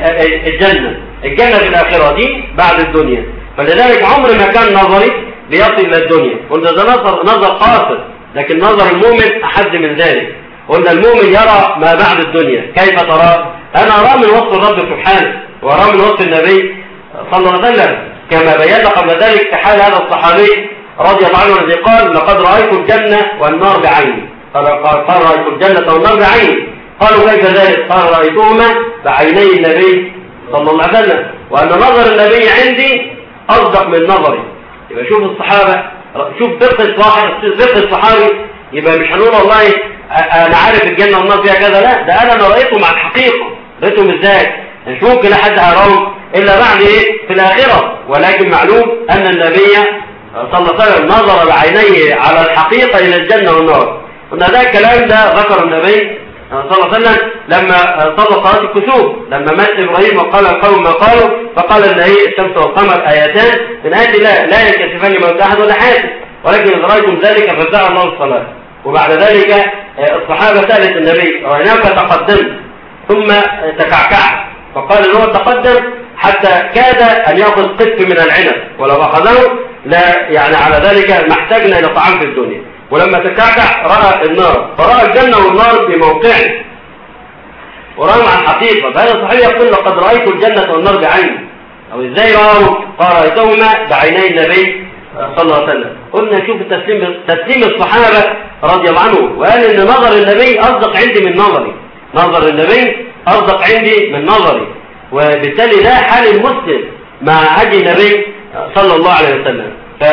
الجنة، الجنة في الآخرة دي بعد الدنيا. فلذلك عمر ما كان نظري ليصل إلى الدنيا، قلنا ده نظر نظر قاصر، لكن نظر المؤمن أحد من ذلك. قلنا المؤمن يرى ما بعد الدنيا، كيف ترى؟ أنا أرى من وصف الرب سبحانه وأرى من وصف النبي صلى الله عليه وسلم، كما بينا قبل ذلك في حال هذا الصحابي رضي الله عنه الذي قال لقد رأيت الجنة والنار بعيني، قال قال رأيت الجنة والنار بعيني. قالوا كيف ذلك؟ قال رأيتهما بعيني النبي صلى الله عليه وسلم، وأن نظر النبي عندي أصدق من نظري. يبقى شوف الصحابة، شوف دقة دقة الصحابي، يبقى مش هنقول والله أنا عارف الجنة والنار فيها كذا، لا، ده أنا رأيتهم على الحقيقة. رأيتهم إزاي؟ مش ممكن أحد يراهم إلا بعد إيه؟ في الآخرة، ولكن معلوم أن النبي صلى الله عليه وسلم نظر بعينيه على الحقيقة إلى الجنة والنار. قلنا ده الكلام ده ذكر النبي صلى الله عليه وسلم لما صلى صلاة الكسوف، لما مات إبراهيم وقال القوم ما قالوا، فقال أن هي الشمس والقمر آيتان من آيات الله لا ينكشفان لموت أحد ولا حاسد، ولكن إذا رأيتم ذلك فزع الله الصلاة. وبعد ذلك الصحابة سألت النبي رأيناك تقدمت ثم تكعكع، فقال إنه تقدم حتى كاد أن يأخذ قسط من العنب، ولو أخذه لا يعني على ذلك ما احتاجنا إلى طعام في الدنيا. ولما تكعكع رأى النار، فرأى الجنة والنار في موقعه. ورأوا عن حقيقة. فهذا الصحابي يقول لقد رأيت الجنة والنار بعيني. أو إزاي رأوا؟ قال رأيتهما بعيني النبي صلى الله عليه وسلم. قلنا شوف التسليم تسليم الصحابة رضي الله عنهم، وقال إن نظر النبي أصدق عندي من نظري، نظر النبي أصدق عندي من نظري. وبالتالي ده حال المسلم مع هدي النبي صلى الله عليه وسلم.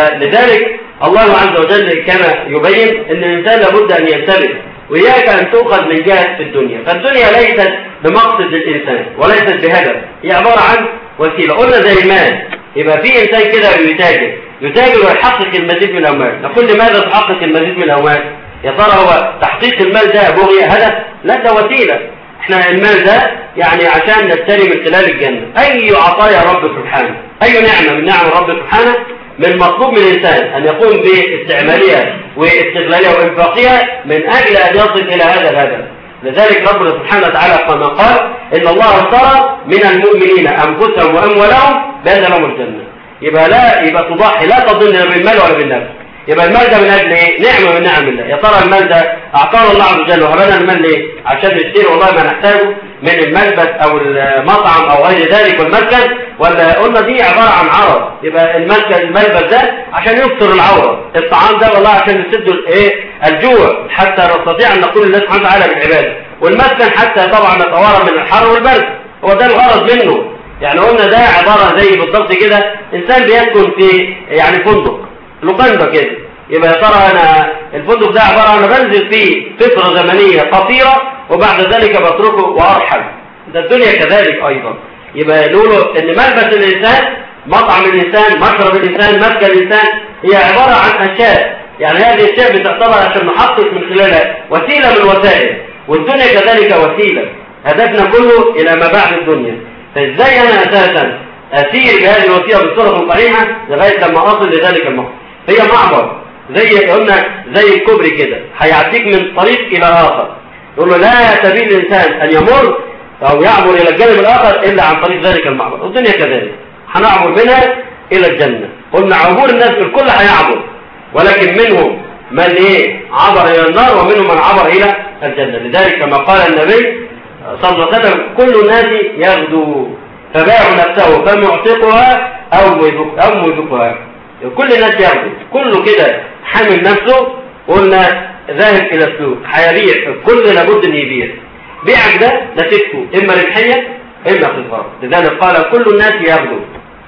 فلذلك الله عز وجل كما يبين ان الانسان لابد ان ينتبه، وإياك ان تؤخذ من جهة في الدنيا. فالدنيا ليست بمقصد للانسان وليست بهدف، هي عبارة عن وسيلة. قلنا زي المال، يبقى في انسان كده بيتاجر يتاجر ويحقق المزيد من الاموال. نقول لماذا تحقق المزيد من الاموال؟ يا ترى هو تحقيق المال ده بغية هدف؟ لا، ده وسيلة. احنا المال ده يعني عشان نبتلي من خلال الجنة. اي عطايا رب سبحانه، اي نعمة من نعم رب سبحانه، من مطلوب من الانسان ان يقوم باستعمالها واستغلالها وانفاقها من اجل ان يصل الى هذا الهدف. لذلك ربنا سبحانه وتعالى كما قال ان الله اشترى من المؤمنين انفسهم واموالهم بان لهم الجنة. يبقى لا يبقى تضحي، لا تظن بالمال ولا بالنفس. يبقى المال ده من اجل ايه؟ نعمه من نعم الله. يا ترى المال ده اعطانا الله عز وجل وهبنا المال ليه؟ عشان نشتري والله ما نحتاجه من الملبس او المطعم او غير ذلك والمسكن، ولا قلنا دي عباره عن عرض؟ يبقى المسكن الملبس ده عشان يستر العوره، الطعام ده والله عشان نسد الايه؟ الجوع حتى نستطيع ان نقول لله سبحانه وتعالى بالعباده، والمسكن حتى طبعا نتوارى من الحر والبرد. هو ده الغرض منه. يعني قلنا ده عباره زي بالضبط كده انسان بيسكن في يعني فندق لوكاندا كده. يبقى يا ترى انا الفندق ده عباره انا بنزل فيه فتره زمنيه قصيره وبعد ذلك بتركه وارحل. ده الدنيا كذلك ايضا. يبقى يقولوا ان ملبس الانسان، مطعم الانسان، مشرب الانسان، مسكن الانسان، هي عباره عن اشياء. يعني هذه الاشياء بتعتبر عشان نحقق من خلالها وسيله من الوسائل، والدنيا كذلك وسيله. هدفنا كله الى ما بعد الدنيا. فازاي انا اساسا اسير بهذه الوسيله بصوره صحيحه لغايه لما اصل لذلك المقصد؟ هي معبر زي قلنا زي الكوبري كده، هيعديك من طريق الى اخر. يقول له لا سبيل الانسان ان يمر او يعبر الى الجانب الاخر الا عن طريق ذلك المعبر. والدنيا كذلك هنعبر منها الى الجنه. قلنا عبور الناس الكل هيعبر، ولكن منهم من ايه؟ عبر الى النار، ومنهم من عبر الى الجنه. لذلك كما قال النبي صلى الله عليه وسلم كل الناس يغدو فباع نفسه فمعتقها او او موبقها. كل الناس يغدو، كله كده حامل نفسه. قلنا ذاهب الى السوق هيبيع، الكل لابد ان يبيع. بيعك ده نتيجته اما ربحيه اما خساره. لذلك قال كل الناس يغدو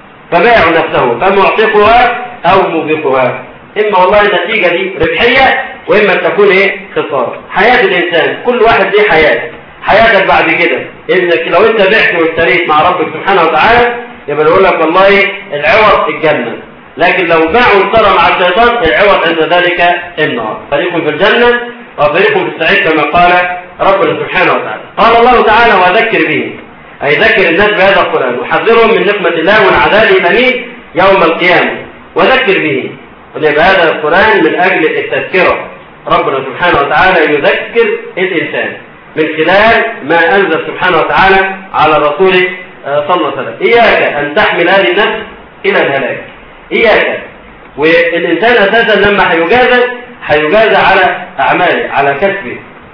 فباع نفسه فمعتقها او موبقها. اما والله النتيجه دي ربحيه واما تكون ايه؟ خساره. حياه الانسان كل واحد ليه حياه. حياتك بعد كده انك لو انت بعت واشتريت مع ربك سبحانه وتعالى يبقى يقول لك والله العوض الجنه، لكن لو باع واشترى مع الشيطان العوض عند ذلك النار. فريق في الجنه وفريق في السعيد كما قال ربنا سبحانه وتعالى. قال الله تعالى وذكر به، اي ذكر الناس بهذا القران وحذرهم من نقمه الله والعذاب الاليم يوم القيامه. وذكر به، يبقى هذا القران من اجل التذكره. ربنا سبحانه وتعالى يذكر الانسان من خلال ما أنزل سبحانه وتعالى على رسوله صلى الله عليه وسلم. إياك أن تحمل هذه النفس إلى الهلاك، إياك. والإنسان أساسا لما هيجازى هيجازى على أعماله، على كسبه.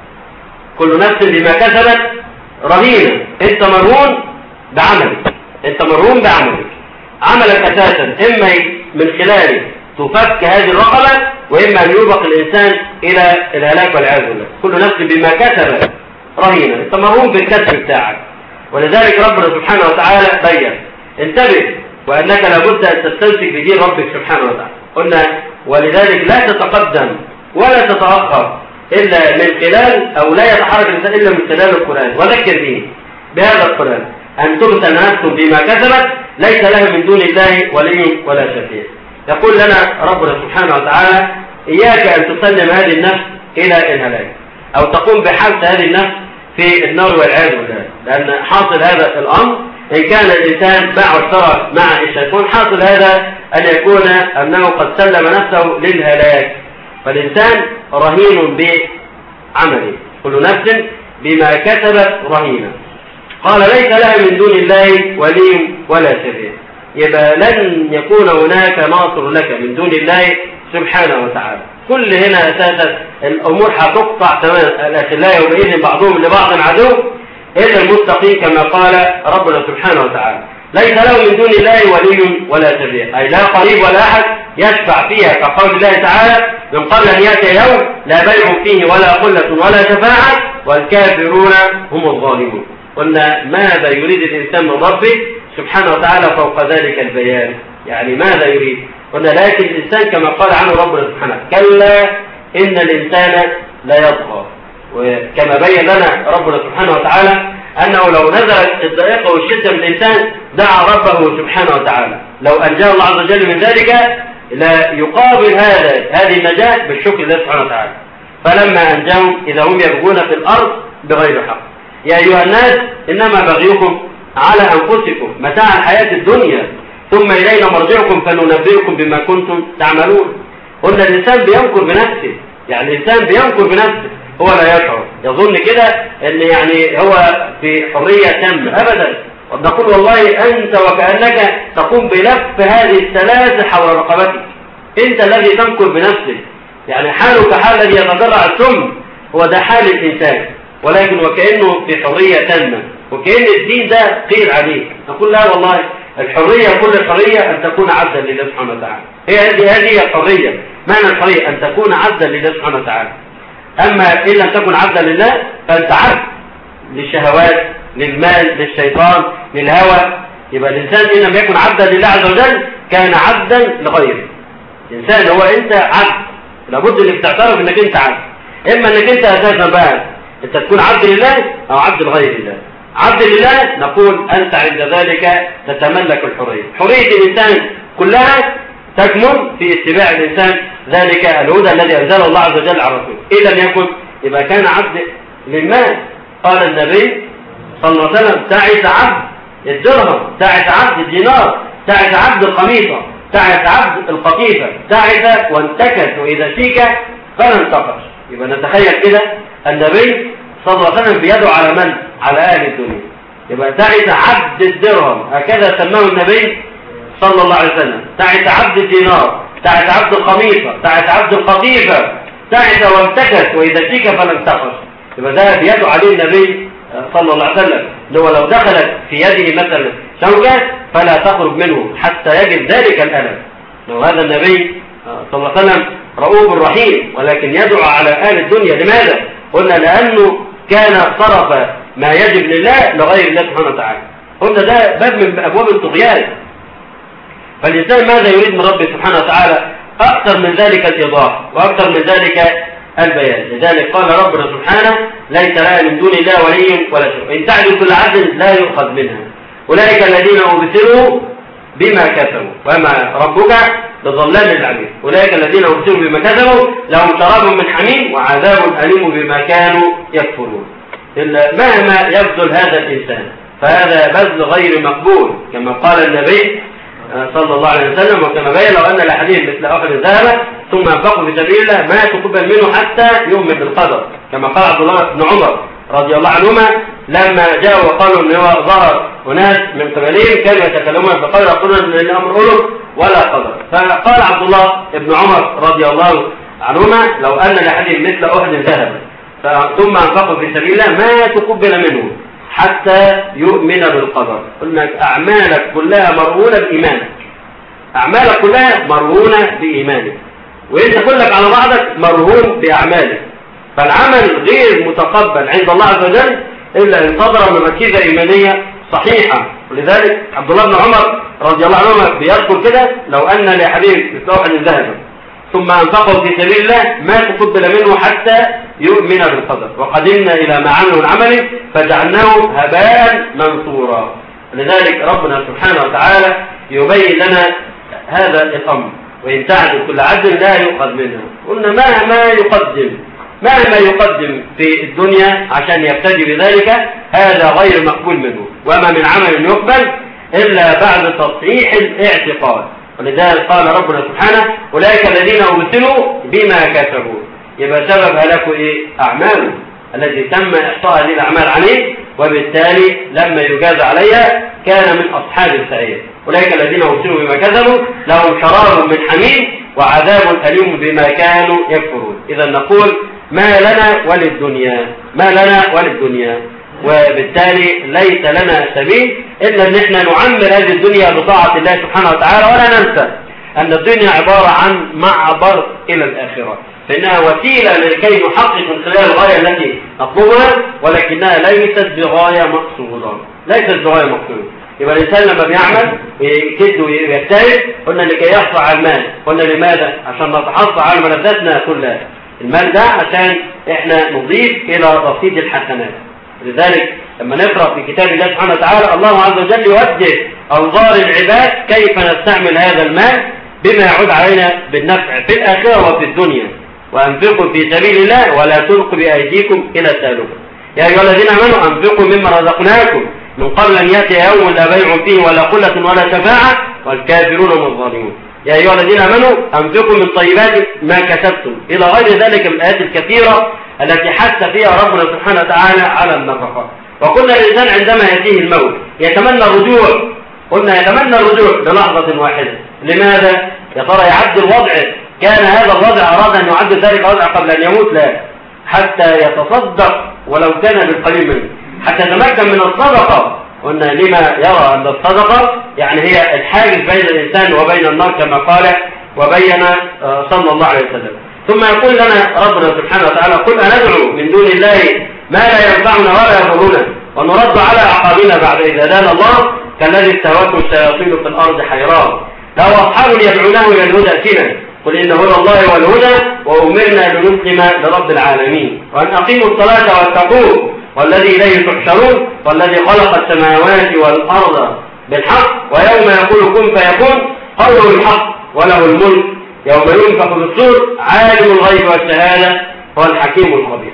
كل نفس بما كسبت رهينة. أنت مرهون بعملك، أنت مرهون بعملك. عملك أساسا إما من خلاله تفك هذه الرقبة، وإما أن يوبق الإنسان إلى الهلاك والعياذ بالله. كل نفس بما كسبت رهينة. أنت مرهون بالكسب بتاعك. ولذلك ربنا سبحانه وتعالى بين انتبه وأنك لابد أن تستمسك بدين ربك سبحانه وتعالى. قلنا ولذلك لا تتقدم ولا تتأخر إلا من خلال أو لا يتحرك الإنسان إلا من خلال القرآن. وذكر به بهذا القرآن أن تبتل نفس بما كسبت ليس لها من دون الله ولي ولا شفيع. يقول لنا ربنا سبحانه وتعالى إياك أن تسلم هذه النفس إلى الهلاك أو تقوم بحبس هذه النفس في النار والعياذ بالله. لأن حاصل هذا الأمر إن كان الإنسان باع واشترى مع الشيطان حاصل هذا أن يكون أنه قد سلم نفسه للهلاك. فالإنسان رهين بعمله، كل نفس بما كسبت رهينة. قال ليس لها من دون الله ولي ولا شفيع. يبقى لن يكون هناك ناصر لك من دون الله سبحانه وتعالى. كل هنا أساسا الأمور هتقطع تماما. الأخلاء يومئذ بعضهم لبعض عدو إلا المتقين كما قال ربنا سبحانه وتعالى. ليس له من دون الله ولي ولا شفيع، أي لا قريب ولا أحد يشفع فيها، كقول الله تعالى من قبل أن يأتي يوم لا بيع فيه ولا قلة ولا شفاعة والكافرون هم الظالمون. قلنا ماذا يريد الإنسان من ربه سبحانه وتعالى فوق ذلك البيان؟ يعني ماذا يريد؟ قلنا لكن الإنسان كما قال عنه ربنا سبحانه كلا إن الإنسان لا يطغى، وكما بين لنا ربنا سبحانه وتعالى أنه لو نزلت الضيقة والشدة من الإنسان دعا ربه سبحانه وتعالى، لو أنجاه الله عز وجل من ذلك لا يقابل هذا هذه النجاة بالشكر لله سبحانه وتعالى. فلما أنجاهم إذا هم يبغون في الأرض بغير حق. يا أيها الناس إنما بغيكم على أنفسكم متاع الحياة الدنيا ثم إلينا مرجعكم فننبئكم بما كنتم تعملون. قلنا الإنسان بينكر بنفسه، يعني الإنسان بينكر بنفسه، هو لا يشعر، يظن كده ان يعني هو في حرية تامة ابدا. ونقول والله انت وكأنك تقوم بلف هذه الثلاث حول رقبتك، انت الذي تنكر بنفسك، يعني حالك حال الذي يتضرع السم، هو ده حال الانسان، ولكن وكأنه في حرية تامة، وكأن الدين ده قيل عليه. نقول لا والله الحرية كل الحرية ان تكون عبدا لله سبحانه وتعالى، هي هذه هذه الحرية. معنى الحرية ان تكون عبدا لله سبحانه وتعالى. أما إن لم تكن عبدا لله فأنت عبد للشهوات، للمال، للشيطان، للهوى. يبقى الإنسان إن لم يكن عبدا لله عز وجل كان عبدا لغيره. الإنسان هو أنت عبد، لابد أنك تعترف أنك أنت عبد، إما أنك أنت أساسا بقى أنت تكون عبد لله أو عبد لغير الله. عبد لله نقول أنت عند ذلك تتملك الحرية. حرية الإنسان كلها تكمن في اتباع الإنسان ذلك الهدى الذي أنزله الله عز وجل على رسوله. إن لم يكن يبقى كان عبد للمال. قال النبي صلى الله عليه وسلم تعس عبد الدرهم، تعس عبد الدينار، تعس عبد القميصة، تعس عبد القطيفة، تعس وانتكس وإذا شيك فلا انتقص. يبقى نتخيل كده النبي صلى الله عليه وسلم بيدعو على من؟ على أهل الدنيا. يبقى تعس عبد الدرهم، هكذا سماه النبي صلى الله عليه وسلم. تعس عبد الدينار، تعس عبد القميصة، تعس عبد القطيفة، تعس وانتكس وإذا شيك فلا انتقص. يبقى ده بيدعو عليه النبي صلى الله عليه وسلم، لو لو دخلت في يده مثلا شوكة فلا تخرج منه حتى يجد ذلك الألم. لو هذا النبي صلى الله عليه وسلم رؤوف رحيم، ولكن يدعو على أهل الدنيا. لماذا؟ قلنا لأنه كان صرف ما يجب لله لغير الله سبحانه وتعالى. قلنا ده باب من أبواب الطغيان. فالإنسان ماذا يريد من ربه سبحانه وتعالى؟ أكثر من ذلك الإيضاح وأكثر من ذلك البيان. لذلك قال ربنا سبحانه ليس لها من دون الله ولي ولا شفيع، إن تعدل كل عدل لا يؤخذ منها، أولئك الذين أبصروا بما كسبوا وما ربك بظلام للعبيد، أولئك الذين أبصروا بما كسبوا لهم شراب من حميم وعذاب أليم بما كانوا يكفرون. مهما يبذل هذا الإنسان فهذا بذل غير مقبول، كما قال النبي صلى الله عليه وسلم وكما بين لو أن الحديث مثل أخذ الذهب ثم أنفقوا في سبيل الله ما تقبل منه حتى يؤمن بالقدر، كما قال عبد الله بن عمر رضي الله عنهما لما جاءوا وقالوا ان هو ظهر أناس من قبلهم كانوا يتكلمون بقدر يقولون ان الأمر أولو ولا قدر. فقال عبد الله بن عمر رضي الله عنهما لو أن الحديث مثل أحد الذهب ثم أنفقوا في سبيل الله ما تقبل منه حتى يؤمن بالقدر. قلنا أعمالك كلها مرهونة بإيمانك، أعمالك كلها مرهونة بإيمانك، وإنت كلك على بعضك مرهون بأعمالك. فالعمل غير متقبل عند الله عز وجل إلا إن صدر من ركيزة إيمانية صحيحة. ولذلك عبد الله بن عمر رضي الله عنه بيذكر كده لو أن لحبيب مثل أحد الذهب ثم أنفقه في سبيل الله ما تقبل منه حتى يؤمن بالقدر، وقدمنا إلى ما عملوا من عمله فجعلناه هباء منثورا. لذلك ربنا سبحانه وتعالى يبين لنا هذا الأمر، وإن تعدل كل عدل لا يؤخذ منها. قلنا مهما يقدم مهما يقدم في الدنيا عشان يبتدي بذلك هذا غير مقبول منه، وما من عمل يقبل إلا بعد تصحيح الاعتقاد. ولذلك قال ربنا سبحانه أولئك الذين أبصروا بما كسبوا. يبقى سبب هلاكه إيه؟ أعماله التي تم إحصاء هذه الأعمال عليه، وبالتالي لما يجاز عليها كان من أصحاب السعير. أولئك الذين أبصروا بما كسبوا لهم شراب من حميم وعذاب أليم بما كانوا يكفرون. إذا نقول ما لنا وللدنيا، ما لنا وللدنيا. وبالتالي ليس لنا سبيل إلا أن احنا نعمر هذه الدنيا بطاعة الله سبحانه وتعالى، ولا ننسى أن الدنيا عبارة عن معبر إلى الآخرة، فإنها وسيلة لكي نحقق من خلال الغاية التي نطلبها، ولكنها ليست بغاية مقصودة، ليست بغاية مقصودة. يبقى الإنسان لما بيعمل ويجتهد ويجتهد، قلنا لكي يحصل على المال، قلنا لماذا؟ عشان نتحصل على ملذاتنا كلها. المال ده عشان احنا نضيف إلى رصيد الحسنات. لذلك لما نقرأ في كتاب الله سبحانه وتعالى، الله عز وجل يوجه أنظار العباد كيف نستعمل هذا المال بما يعود علينا بالنفع في الآخرة وفي الدنيا. وأنفقوا في سبيل الله ولا تلقوا بأيديكم إلى التهلكة. يا أيها الذين آمنوا أنفقوا مما رزقناكم من قبل أن يأتي يوم لا بيع فيه ولا قلة ولا شفاعة والكافرون هم الظالمون. يا أيها الذين آمنوا أنفقوا من طيبات ما كسبتم، إلى غير ذلك من الآيات الكثيرة التي حث فيها ربنا سبحانه وتعالى على النفقة. وقلنا الإنسان عندما يأتيه الموت يتمنى الرجوع، قلنا يتمنى الرجوع بلحظة واحدة. لماذا؟ يا ترى يعدل الوضع؟ كان هذا الوضع أراد أن يعدل ذلك الوضع قبل أن يموت؟ لا، حتى يتصدق ولو كان بالقليل منه، حتى يتمكن من الصدقة. قلنا لما يرى أن الصدقة يعني هي الحاجز بين الإنسان وبين النار كما قال وبين صلى الله عليه وسلم. ثم يقول لنا ربنا سبحانه وتعالى: قل أندعو من دون الله ما لا ينفعنا ولا يضرنا ونرد على أعقابنا بعد إذ هدانا الله كالذي استهوته الشياطين في الأرض حيران له أصحاب يدعونه إلى الهدى ائتنا قل إن هدى الله والهدى وأمرنا لنسلم لرب العالمين وأن أقيموا الصلاة واتقوه والذي إليه تحشرون والذي خلق السماوات والأرض بالحق ويوم يقول كن فيكون قوله الحق وله الملك يوم ينفخ في الصور عالم الغيب والشهادة هو الحكيم الخبير.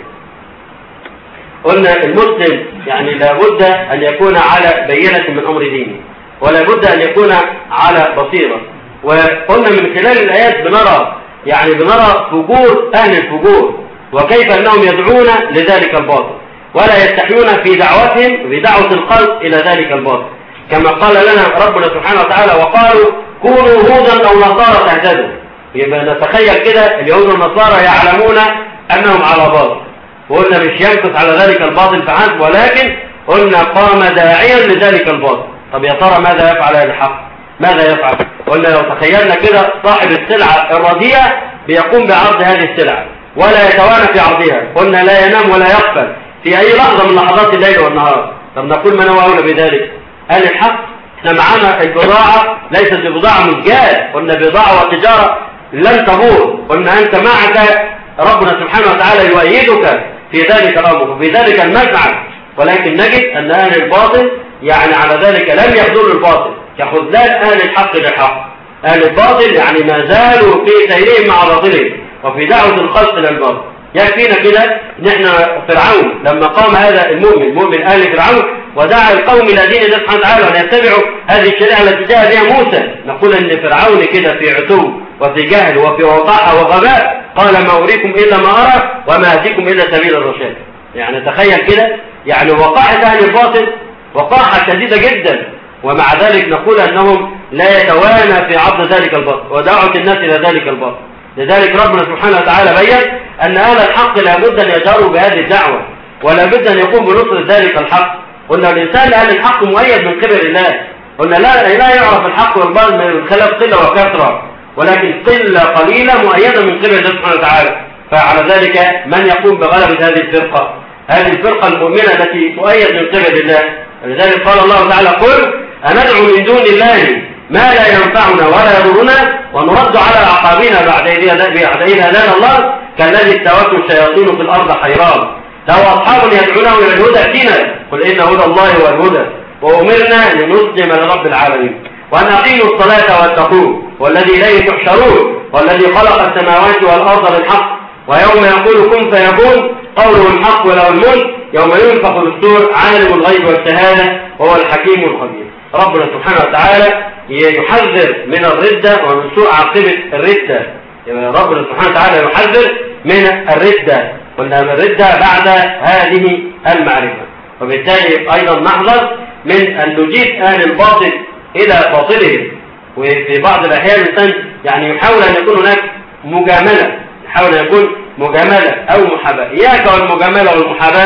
قلنا المسلم يعني لابد أن يكون على بينة من أمر دينه ولا بد أن يكون على بصيرة. وقلنا من خلال الآيات بنرى يعني بنرى فجور أهل الفجور وكيف أنهم يدعون لذلك الباطل ولا يستحيون في دعوتهم بدعوة القلب إلى ذلك الباطل، كما قال لنا ربنا سبحانه وتعالى: وقالوا كونوا هودا أو نصارى تهتدوا. يبقى نتخيل كده اليهود والنصارى يعلمون أنهم على باطل، وقلنا مش ينقص على ذلك الباطل فحسب، ولكن قلنا قام داعيا لذلك الباطل. طب يا ترى ماذا يفعل أهل الحق؟ ماذا يفعل؟ قلنا لو تخيلنا كده صاحب السلعة الرديئة بيقوم بعرض هذه السلعة ولا يتوانى في عرضها، قلنا لا ينام ولا يغفل في أي لحظة من لحظات الليل والنهار. طب نقول من هو أولى بذلك؟ أهل الحق. احنا معانا البضاعة ليست بضاعة مزجاة، قلنا بضاعة وتجارة لن تبور، قلنا أنت معك ربنا سبحانه وتعالى يؤيدك في ذلك الأمر وفي ذلك المفعل، ولكن نجد أن أهل الباطل يعني على ذلك لم يخذلوا الباطل كخذلان أهل الحق للحق. أهل الباطل يعني ما زالوا في سيرهم مع باطلهم وفي دعوة الخلق للباطل. يكفينا كده ان احنا فرعون لما قام هذا المؤمن مؤمن آل فرعون ودعا القوم الى دين الله سبحانه وتعالى وان يتبعوا هذه الشريعه التي جاء بها موسى، نقول ان فرعون كده في عتو وفي جهل وفي وقاحه وغباء قال: ما اريكم الا ما ارى وما اتيكم الا سبيل الرشاد. يعني تخيل كده، يعني وقاحه اهل الباطل وقاحه شديده جدا، ومع ذلك نقول انهم لا يتوانى في عرض ذلك الباطل ودعوه الناس الى ذلك الباطل. لذلك ربنا سبحانه وتعالى بين أن أهل الحق لابد أن يجاروا بهذه الدعوة ولا بد أن يقوم بنصر ذلك الحق. قلنا الإنسان أهل الحق مؤيد من قبل الله، قلنا لا لا يعرف الحق والباطل من خلاف قلة وكثرة، ولكن قلة قليلة مؤيدة من قبل الله سبحانه وتعالى. فعلى ذلك من يقوم بغلبة هذه الفرقة؟ هذه الفرقة المؤمنة التي تؤيد من قبل الله. لذلك قال الله تعالى: قل أندعو من دون الله ما لا ينفعنا ولا يضرنا ونرد على أعقابنا بعد إذ هدانا الله كالذي استهوته الشياطين في الأرض حيران له أصحاب يدعونه إلى الهدى ائتنا قل إن هدى الله والهدى وأمرنا لنسلم لرب العالمين وأن أقيموا الصلاة واتقوه والذي إليه تحشرون والذي خلق السماوات والأرض بالحق ويوم يقول كن فيكون قوله الحق وله الملك يوم ينفخ في الصور عالم الغيب والشهادة وهو الحكيم الخبير. ربنا سبحانه وتعالى يحذر من الردة ومن سوء عاقبة الردة. يعني ربنا سبحانه وتعالى يحذر من الردة، قلنا من الردة بعد هذه المعرفة، وبالتالي أيضا نحذر من أن نجيب أهل الباطل إلى باطلهم. وفي بعض الأحيان الإنسان يعني يحاول أن يكون هناك مجاملة، يحاول أن يكون مجاملة أو محاباة. إياك والمجاملة والمحاباة،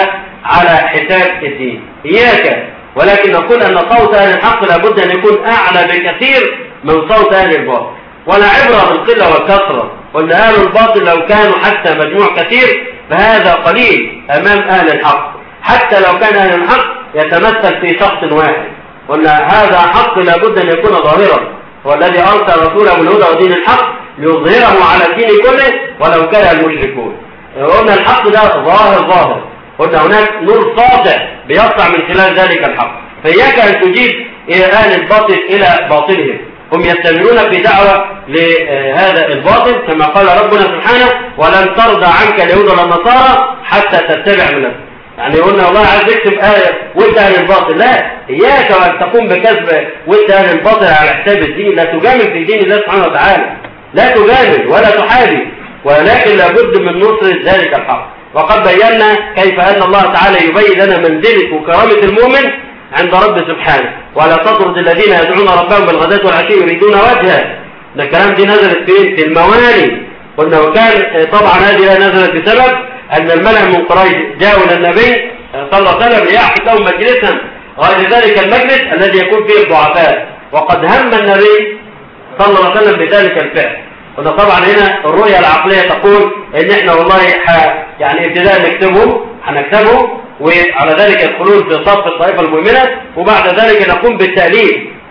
على حساب الدين. إياك، ولكن نقول أن صوت أهل الحق لابد أن يكون أعلى بكثير من صوت أهل الباطل، ولا عبرة بالقلة والكثرة. قلنا أهل الباطل لو كانوا حتى مجموع كثير فهذا قليل أمام أهل الحق، حتى لو كان أهل الحق يتمثل في شخص واحد. قلنا هذا حق لابد أن يكون ظاهرا، هو الذي أرسل رسوله بالهدى ودين الحق ليظهره على الدين كله ولو كره المشركون. قلنا الحق ده ظاهر ظاهر، قلنا هناك نور ساطع بيسطع من خلال ذلك الحق، فإياك أن تجيب إلى أهل الباطل إلى باطلهم. هم يستمرون في دعوة لهذا الباطل كما قال ربنا سبحانه: ولن ترضى عنك اليهود ولا النصارى حتى تتبع ملتهم. يعني قلنا والله عايز يكتب آية وانت أهل الباطل، لا، إياك أن تقوم بكذب وانت أهل الباطل على حساب الدين. لا تجامل في دين الله سبحانه وتعالى، لا تجامل ولا تحابي، ولكن لابد من نصرة ذلك الحق. وقد بينا كيف أن الله تعالى يبين لنا منزلة وكرامة المؤمن عند رب سبحانه: ولا تطرد الذين يدعون ربهم بالغداة والعشي يريدون وجهه. ده الكلام دي نزلت فين؟ في الموالي. قلنا وكان طبعا هذه نزلت بسبب أن الملأ من قريش جاءوا إلى النبي صلى الله عليه وسلم ليعقد لهم مجلسا غير ذلك المجلس الذي يكون فيه الضعفاء، وقد هم النبي صلى الله عليه وسلم بذلك الفعل. وده طبعا هنا الرؤية العقلية تقول ان احنا والله يعني ابتداء نكتبه هنكتبه وعلى ذلك يدخلون في صف الطائفة المؤمنة، وبعد ذلك نقوم بالتأليف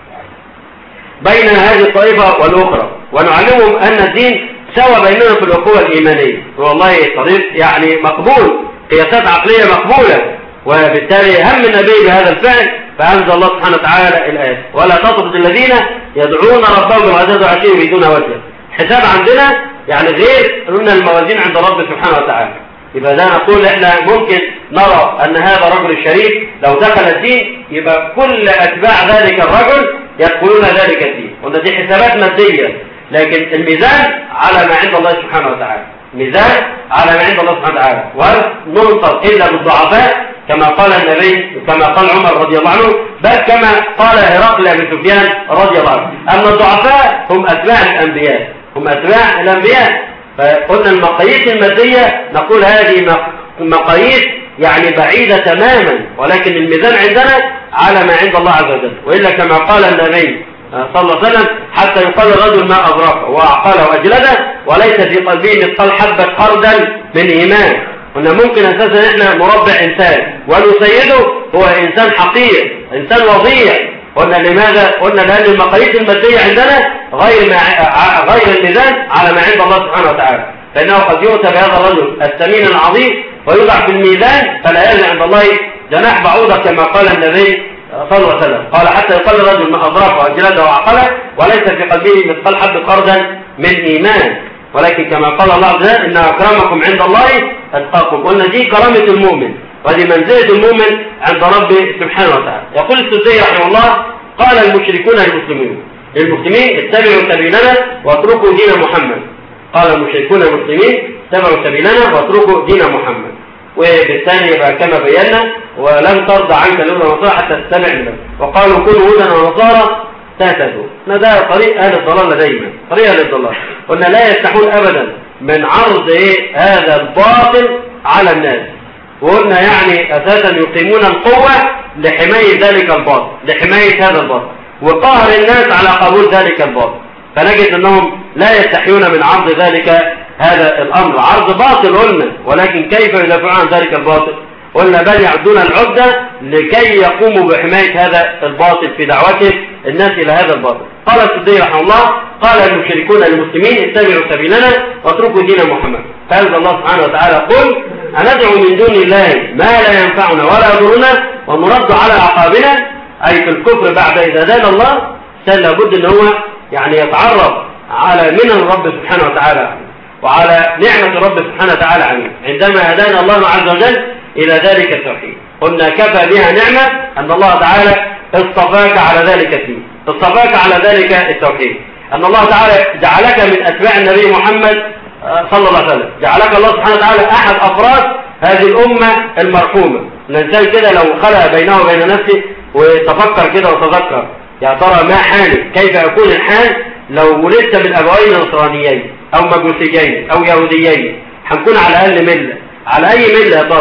بين هذه الطائفة والأخرى ونعلمهم أن الدين سوى بيننا في الأخوة الإيمانية. والله طريق يعني مقبول، قياسات عقلية مقبولة، وبالتالي هم النبي بهذا الفعل فأنزل الله سبحانه وتعالى الآية: ولا تطرد الذين يدعون ربهم بالغداة والعشي يريدون وجهه. حساب عندنا يعني غير قلنا الموازين عند رب سبحانه وتعالى. يبقى ده نقول احنا ممكن نرى ان هذا الرجل الشريف لو دخل الدين يبقى كل اتباع ذلك الرجل يدخلون ذلك الدين. قلنا دي حسابات مادية، لكن الميزان على ما عند الله سبحانه وتعالى، ميزان على ما عند الله سبحانه وتعالى، وننصر الا بالضعفاء كما قال النبي كما قال عمر رضي الله عنه، بل كما قال هرقل بن سفيان رضي الله عنه: أما الضعفاء هم أتباع الأنبياء، هم أتباع الأنبياء. فقلنا المقاييس المادية نقول هذه مقاييس يعني بعيدة تماما، ولكن الميزان عندنا على ما عند الله عز وجل. وإلا كما قال النبي صلى الله عليه وسلم: حتى يقال الرجل ما أضرقه وأعقله وأجلده وليس في قلبه مثقال حبة خردل من إيمان. قلنا ممكن أساسا إحنا نربع إنسان ونسيده هو إنسان حقير، إنسان وضيع. قلنا لماذا؟ قلنا لأن المقاييس المادية عندنا غير مع... غير الميزان على ما عند الله سبحانه وتعالى، فإنه قد يؤتى بهذا الرجل الثمين العظيم ويوضع في الميزان فلا يزن عند الله جناح بعوضة كما قال النبي صلى الله عليه وسلم، قال: حتى يقال الرجل ما أضرقه وأجلده وعقله وليس في قلبه مثقال حبة خردل من إيمان. ولكن كما قال الله عز وجل: إن أكرمكم عند الله أتقاكم. قلنا دي كرامة المؤمن وهذه منزلة المؤمن عند ربه سبحانه وتعالى. يقول السدي رحمه الله: قال المشركون المسلمين للمسلمين: اتبعوا سبيلنا واتركوا دين محمد. قال المشركون المسلمين: اتبعوا سبيلنا واتركوا دين محمد. وبالثاني يبقى كما بينا: ولن ترضى عنك اليهود والنصارى حتى تتبع ملتهم. وقالوا كونوا هودا ونصارى تهتدوا. ده طريق اهل الضلال دايما، طريق اهل الضلال. قلنا لا يستحون ابدا من عرض ايه هذا الباطل على الناس. وقلنا يعني اساسا يقيمون القوة لحماية ذلك الباطل، لحماية هذا الباطل وقهر الناس على قبول ذلك الباطل. فنجد انهم لا يستحيون من عرض ذلك هذا الامر، عرض باطل قلنا، ولكن كيف يدافعون عن ذلك الباطل؟ قلنا بل يعدون العدة لكي يقوموا بحماية هذا الباطل في دعوته الناس إلى هذا الباطل. قال السدي رحمه الله: قال المشركون للمسلمين: اتبعوا سبيلنا واتركوا دين محمد. فأنزل الله سبحانه وتعالى: قل أندعو من دون الله ما لا ينفعنا ولا يضرنا ونرد على أعقابنا، أي في الكفر بعد إذا هدانا الله. كان لابد أن هو يعني يتعرف على منن الرب سبحانه وتعالى وعلى نعمة الرب سبحانه وتعالى عليه عندما هدانا الله عز وجل إلى ذلك التوحيد. قلنا كفى بها نعمة أن الله تعالى اصطفاك على ذلك الدين، اصطفاك على ذلك التوحيد، أن الله تعالى جعلك من أتباع النبي محمد صلى الله عليه وسلم، جعلك الله سبحانه وتعالى أحد أفراد هذه الأمة المرحومة. الإنسان كده لو خلى بينه وبين نفسه وتفكر كده وتذكر يا ترى ما حالي، كيف يكون الحال لو ولدت من أبوين نصرانيين أو مجوسيين أو يهوديين، هنكون على أقل ملة، على أي ملة يا ترى؟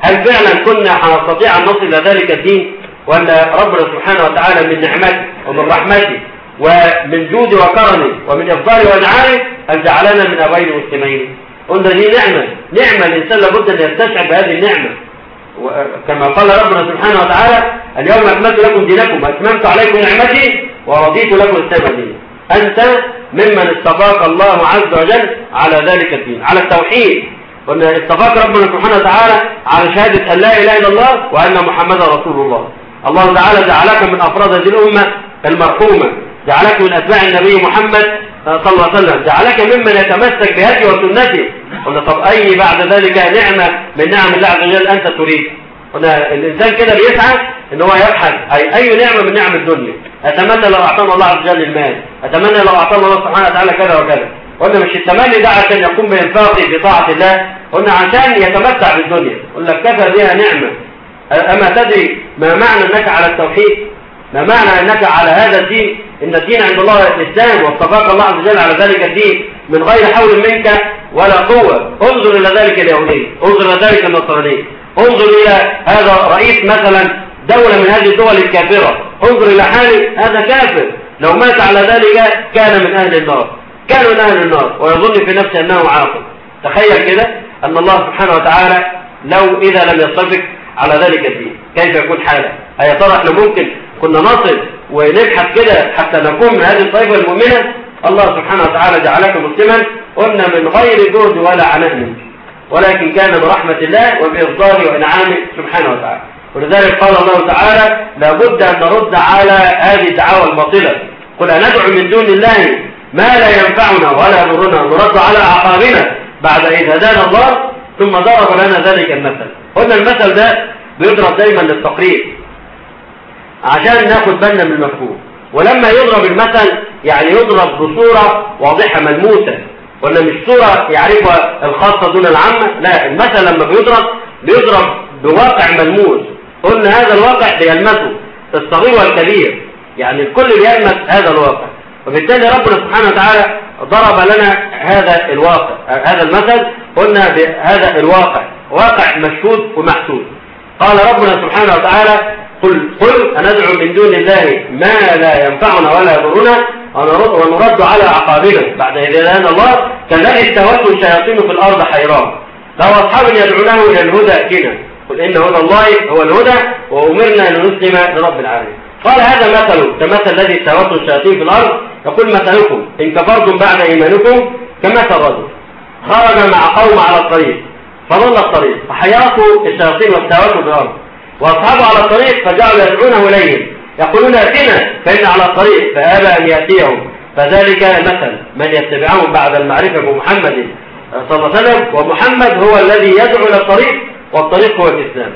هل فعلا كنا هنستطيع أن نصل إلى ذلك الدين، ولا ربنا سبحانه وتعالى من نعمته ومن رحمته ومن جوده وكرمه ومن إفضاله وإنعامه أن جعلنا من أبوين مسلمين؟ قلنا دي نعمة، نعمة الإنسان لابد أن يستشعر بهذه النعمة، كما قال ربنا سبحانه وتعالى اليوم أكملت لكم دينكم وأتممت عليكم نعمتي ورضيت لكم الإسلام دينا. أنت ممن استفاق الله عز وجل على ذلك الدين، على التوحيد، وأن استفاق ربنا سبحانه وتعالى على شهادة أن لا إله إلا الله وأن محمدا رسول الله. الله تعالى جعلك من أفراد هذه الأمة المرحومة، جعلك من أتباع النبي محمد صلى الله عليه وسلم، جعلك ممن يتمسك بهديه وسنته. قلنا طب أي بعد ذلك نعمة من نعم الله عز وجل أنت تريد؟ قلنا الإنسان كده بيسعى إن هو يبحث أي أي نعمة من نعم الدنيا. أتمنى لو أعطانا الله عز وجل المال، أتمنى لو أعطانا الله سبحانه وتعالى كذا وكذا. قلنا مش التمني ده عشان يقوم بإنفاقه في طاعة الله، قلنا عشان يتمتع بالدنيا. قلنا كفى بها نعمة. أما تدري ما معنى أنك على التوحيد؟ ما معنى أنك على هذا الدين؟ إن الدين عند الله الإسلام، واصطفاك الله عز وجل على ذلك الدين من غير حول منك ولا قوة. انظر إلى ذلك اليهودي، انظر إلى ذلك النصراني، انظر إلى هذا رئيس مثلا دولة من هذه الدول الكافرة، انظر إلى حاله، هذا كافر لو مات على ذلك كان من أهل النار، كان من أهل النار ويظن في نفسه أنه عاقل. تخيل كده أن الله سبحانه وتعالى لو إذا لم يصطفك على ذلك الدين كيف يكون حاله؟ أي ترى احنا ممكن كنا نصل ونبحث كده حتى نكون من هذه الطائفة المؤمنة؟ الله سبحانه وتعالى جعلك مسلما، قلنا من غير جهد ولا عناء منك، ولكن كان برحمة الله وبإفضاله وإنعامه سبحانه وتعالى. ولذلك قال الله تعالى لابد أن نرد على هذه الدعاوى الباطلة. قل أندعو من دون الله ما لا ينفعنا ولا يضرنا، نرد على أعقابنا بعد إذ هدانا الله. ثم ضرب لنا ذلك المثل. قلنا المثل ده بيضرب دايما للتقريب عشان ناخد بالنا من المفهوم، ولما يضرب المثل يعني يضرب بصورة واضحة ملموسة، ولا مش صورة يعرفها الخاصة دون العامة. لا، المثل لما بيضرب بيضرب بواقع ملموس. قلنا هذا الواقع بيلمسه الصغير والكبير، يعني الكل بيلمس هذا الواقع، وبالتالي ربنا سبحانه وتعالى ضرب لنا هذا الواقع، هذا المثل. قلنا بهذا الواقع واقع مشهود ومحسود. قال ربنا سبحانه وتعالى قل قل أندعو من دون الله ما لا ينفعنا ولا يضرنا ونرد على أعقابنا بعد إذ هدانا الله كالذي استهوته الشياطين في الأرض حيران له أصحاب يدعونه إلى الهدى ائتنا قل إن هدى الله هو الهدى وأمرنا أن نسلم لرب العالمين. قال هذا مثل كمثل الذي استهوته الشياطين في الأرض، يقول مثلكم إن كفرتم بعد إيمانكم كمثل رجل خرج مع قوم على الطريق فضل الطريق فحياته الشياطين واستهوته في الأرض، وأصحابه على الطريق فجعلوا يدعونه إليهم يقولون ائتنا فإن على الطريق فأبى أن يأتيهم. فذلك مثل من يتبعهم بعد المعرفة بمحمد صلى الله عليه وسلم، ومحمد هو الذي يدعو إلى الطريق والطريق هو الإسلام.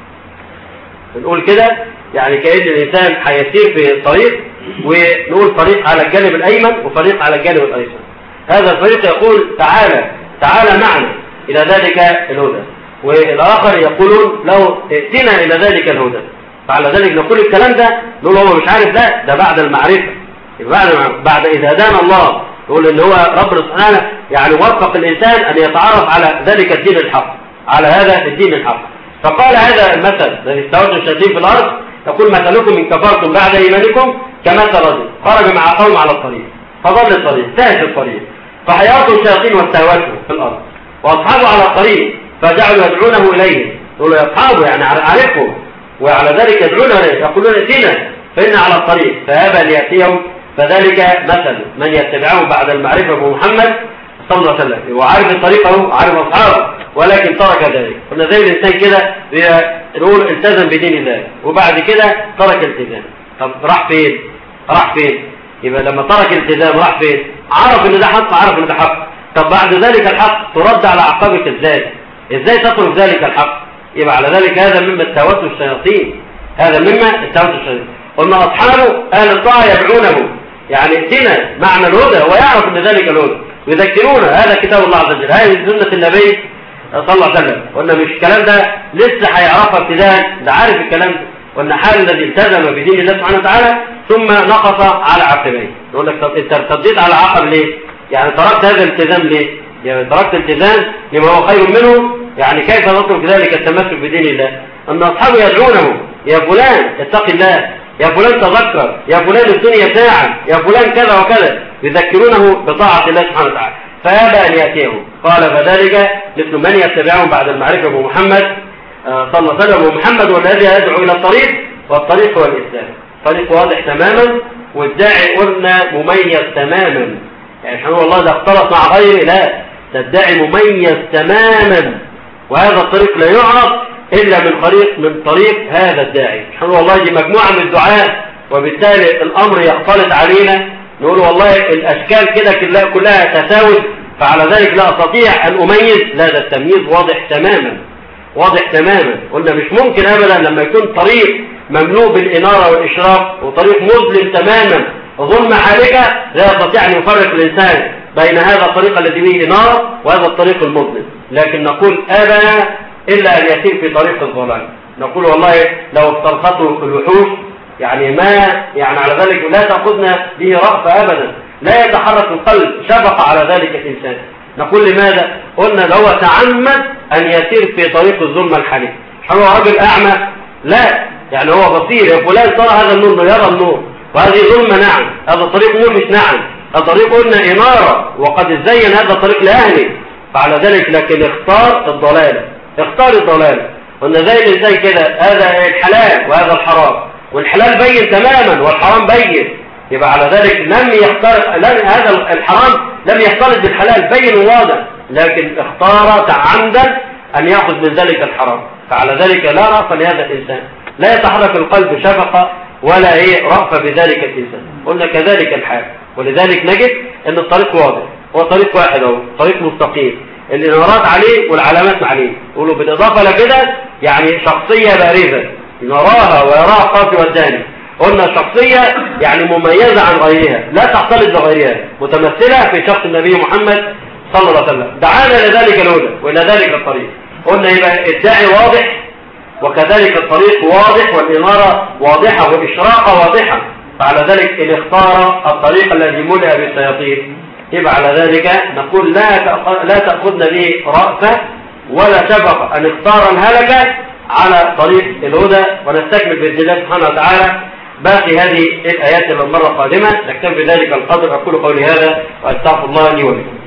نقول كده يعني كأن الإنسان هيسير في الطريق ونقول طريق على الجانب الأيمن وطريق على الجانب الأيسر. هذا الطريق يقول تعالى تعالى معنا إلى ذلك الهدى، والآخر يقولون له ائتنا إلى ذلك الهدى. فعلى ذلك نقول الكلام ده نقول هو مش عارف ده ده بعد المعرفة، بعد بعد إذا هدانا الله. نقول إن هو رب سبحانه يعني وفق الإنسان أن يتعرف على ذلك الدين الحق، على هذا الدين الحق. فقال هذا المثل الذي استوته الشياطين في الأرض، يقول مثلكم إن كفرتم بعد إيمانكم كمثل رجل خرج مع قوم على الطريق فضل الطريق تاه الطريق فحياته الشياطين واستهوته في الأرض وأصحابه على الطريق فجعلوا يدعونه إليه. يقولوا يا أصحابه يعني عارفهم، وعلى ذلك يدعونه إليه يقولون ائتنا فإن على الطريق فأبى ليأتيهم. فذلك مثل من يتبعه بعد المعرفة بمحمد صلى الله عليه وسلم، وعارف الطريق اهو عارف أصحابه ولكن ترك ذلك. قلنا زي الإنسان كده نقول التزم بدين الله وبعد كده ترك الالتزام. طب راح فين؟ راح فين؟ يبقى لما ترك الالتزام راح فين؟ عرف ان ده حق، عرف ان ده حق. طب بعد ذلك الحق ترد على أعقابك ازاي؟ ازاي تترك ذلك الحق؟ يبقى على ذلك هذا مما استهوته الشياطين، هذا مما استهوته الشياطين. قلنا أصحابه أهل الطاعة يدعونه يعني ائتنا معنى الهدى ويعرف ان ذلك الهدى ويذكرونه هذا كتاب الله عز وجل، هذه سنة النبي صلى الله عليه وسلم. قلنا مش الكلام ده لسه هيعرفها ابتداء، ده عارف الكلام ده. قلنا حال الذي التزم بدين الله سبحانه وتعالى ثم نقص على عقبيه. يقول لك طب انت ارتديت على عقب ليه؟ يعني تركت هذا الالتزام ليه؟ يعني تركت الالتزام لما هو خير منه يعني كيف نترك ذلك التمسك بدين الله؟ أن أصحابه يدعونه: يا فلان اتق الله، يا فلان تذكر، يا فلان الدنيا ساعة، يا فلان كذا وكذا، يذكرونه بطاعة الله سبحانه وتعالى، فأبى أن يأتيه. قال: فذلك مثل من يتبعهم بعد المعرفة بمحمد صلى الله عليه وسلم، ومحمد هو الذي يدعو إلى الطريق، والطريق هو الإسلام. طريق واضح تماما، والداعي قلنا مميز تماما، يعني سبحان الله ده اختلط مع غيره، لا، تدعي مميز تماما، وهذا الطريق لا يعرف إلا من طريق من طريق هذا الداعي. سبحان الله دي مجموعة من الدعاء، وبالتالي الأمر يختلط علينا، نقول والله الأشكال كده كلها تساوي، فعلى ذلك لا أستطيع أن أميز. لا، ده التمييز واضح تماما، واضح تماما. قلنا مش ممكن أبدا لما يكون طريق مملوء بالإنارة والإشراق وطريق مظلم تماما ظلمة حالكة، لا يستطيع أن يفرق الإنسان بين هذا الطريق الذي به إنارة وهذا الطريق المظلم. لكن نقول أبدا إلا أن يسير في طريق الظلام. نقول والله لو استرخته الوحوش يعني ما يعني على ذلك لا تأخذنا به رأفة أبدا، لا يتحرك القلب شفقة على ذلك الإنسان. نقول لماذا؟ قلنا لو تعمد أن يسير في طريق الظلمة الحالكة. هل هو رجل أعمى؟ لا، يعني هو بصير، يا فلان ترى هذا النور، يرى النور، وهذه ظلمة، نعم، هذا الطريق ملمس، نعم، الطريق قلنا إنارة، وقد زين هذا الطريق لأهله، فعلى ذلك لكن اختار الضلال، اختار الضلال. قلنا زي الإنسان كده، هذا الحلال وهذا الحرام، والحلال بين تماما والحرام بين، يبقى على ذلك لم يختار لم هذا الحرام لم يختلط بالحلال بين واضح، لكن اختار تعمدا أن يأخذ من ذلك الحرام، فعلى ذلك لا رأفة لهذا الإنسان، لا يتحرك القلب شفقة ولا هي رأفة بذلك الإنسان. قلنا كذلك الحال، ولذلك نجد أن الطريق واضح، هو طريق واحد، هو طريق مستقيم، الإنارات عليه والعلامات عليه. يقولوا بالإضافة لكده يعني شخصية بارزة نراها ويراها القاصي والداني. قلنا شخصية يعني مميزة عن غيرها، لا تختلط بغيرها، متمثلة في شخص النبي محمد صلى الله عليه وسلم. دعانا لذلك الهدى وإلى ذلك الطريق. قلنا يبقى الداعي واضح، وكذلك الطريق واضح، والإنارة واضحة، والإشراقة واضحة، فعلى ذلك إن اختار الطريق الذي ملئ بالشياطين، يبقى على ذلك نقول لا لا تأخذنا به رأفة ولا شفقة أن اختار الهلكة على طريق الهدى. ونستكمل بإذن الله سبحانه وتعالى باقي هذه الآيات المرة القادمة. نكتفي بذلك القدر. أقول قولي هذا وأستغفر الله لي ولكم.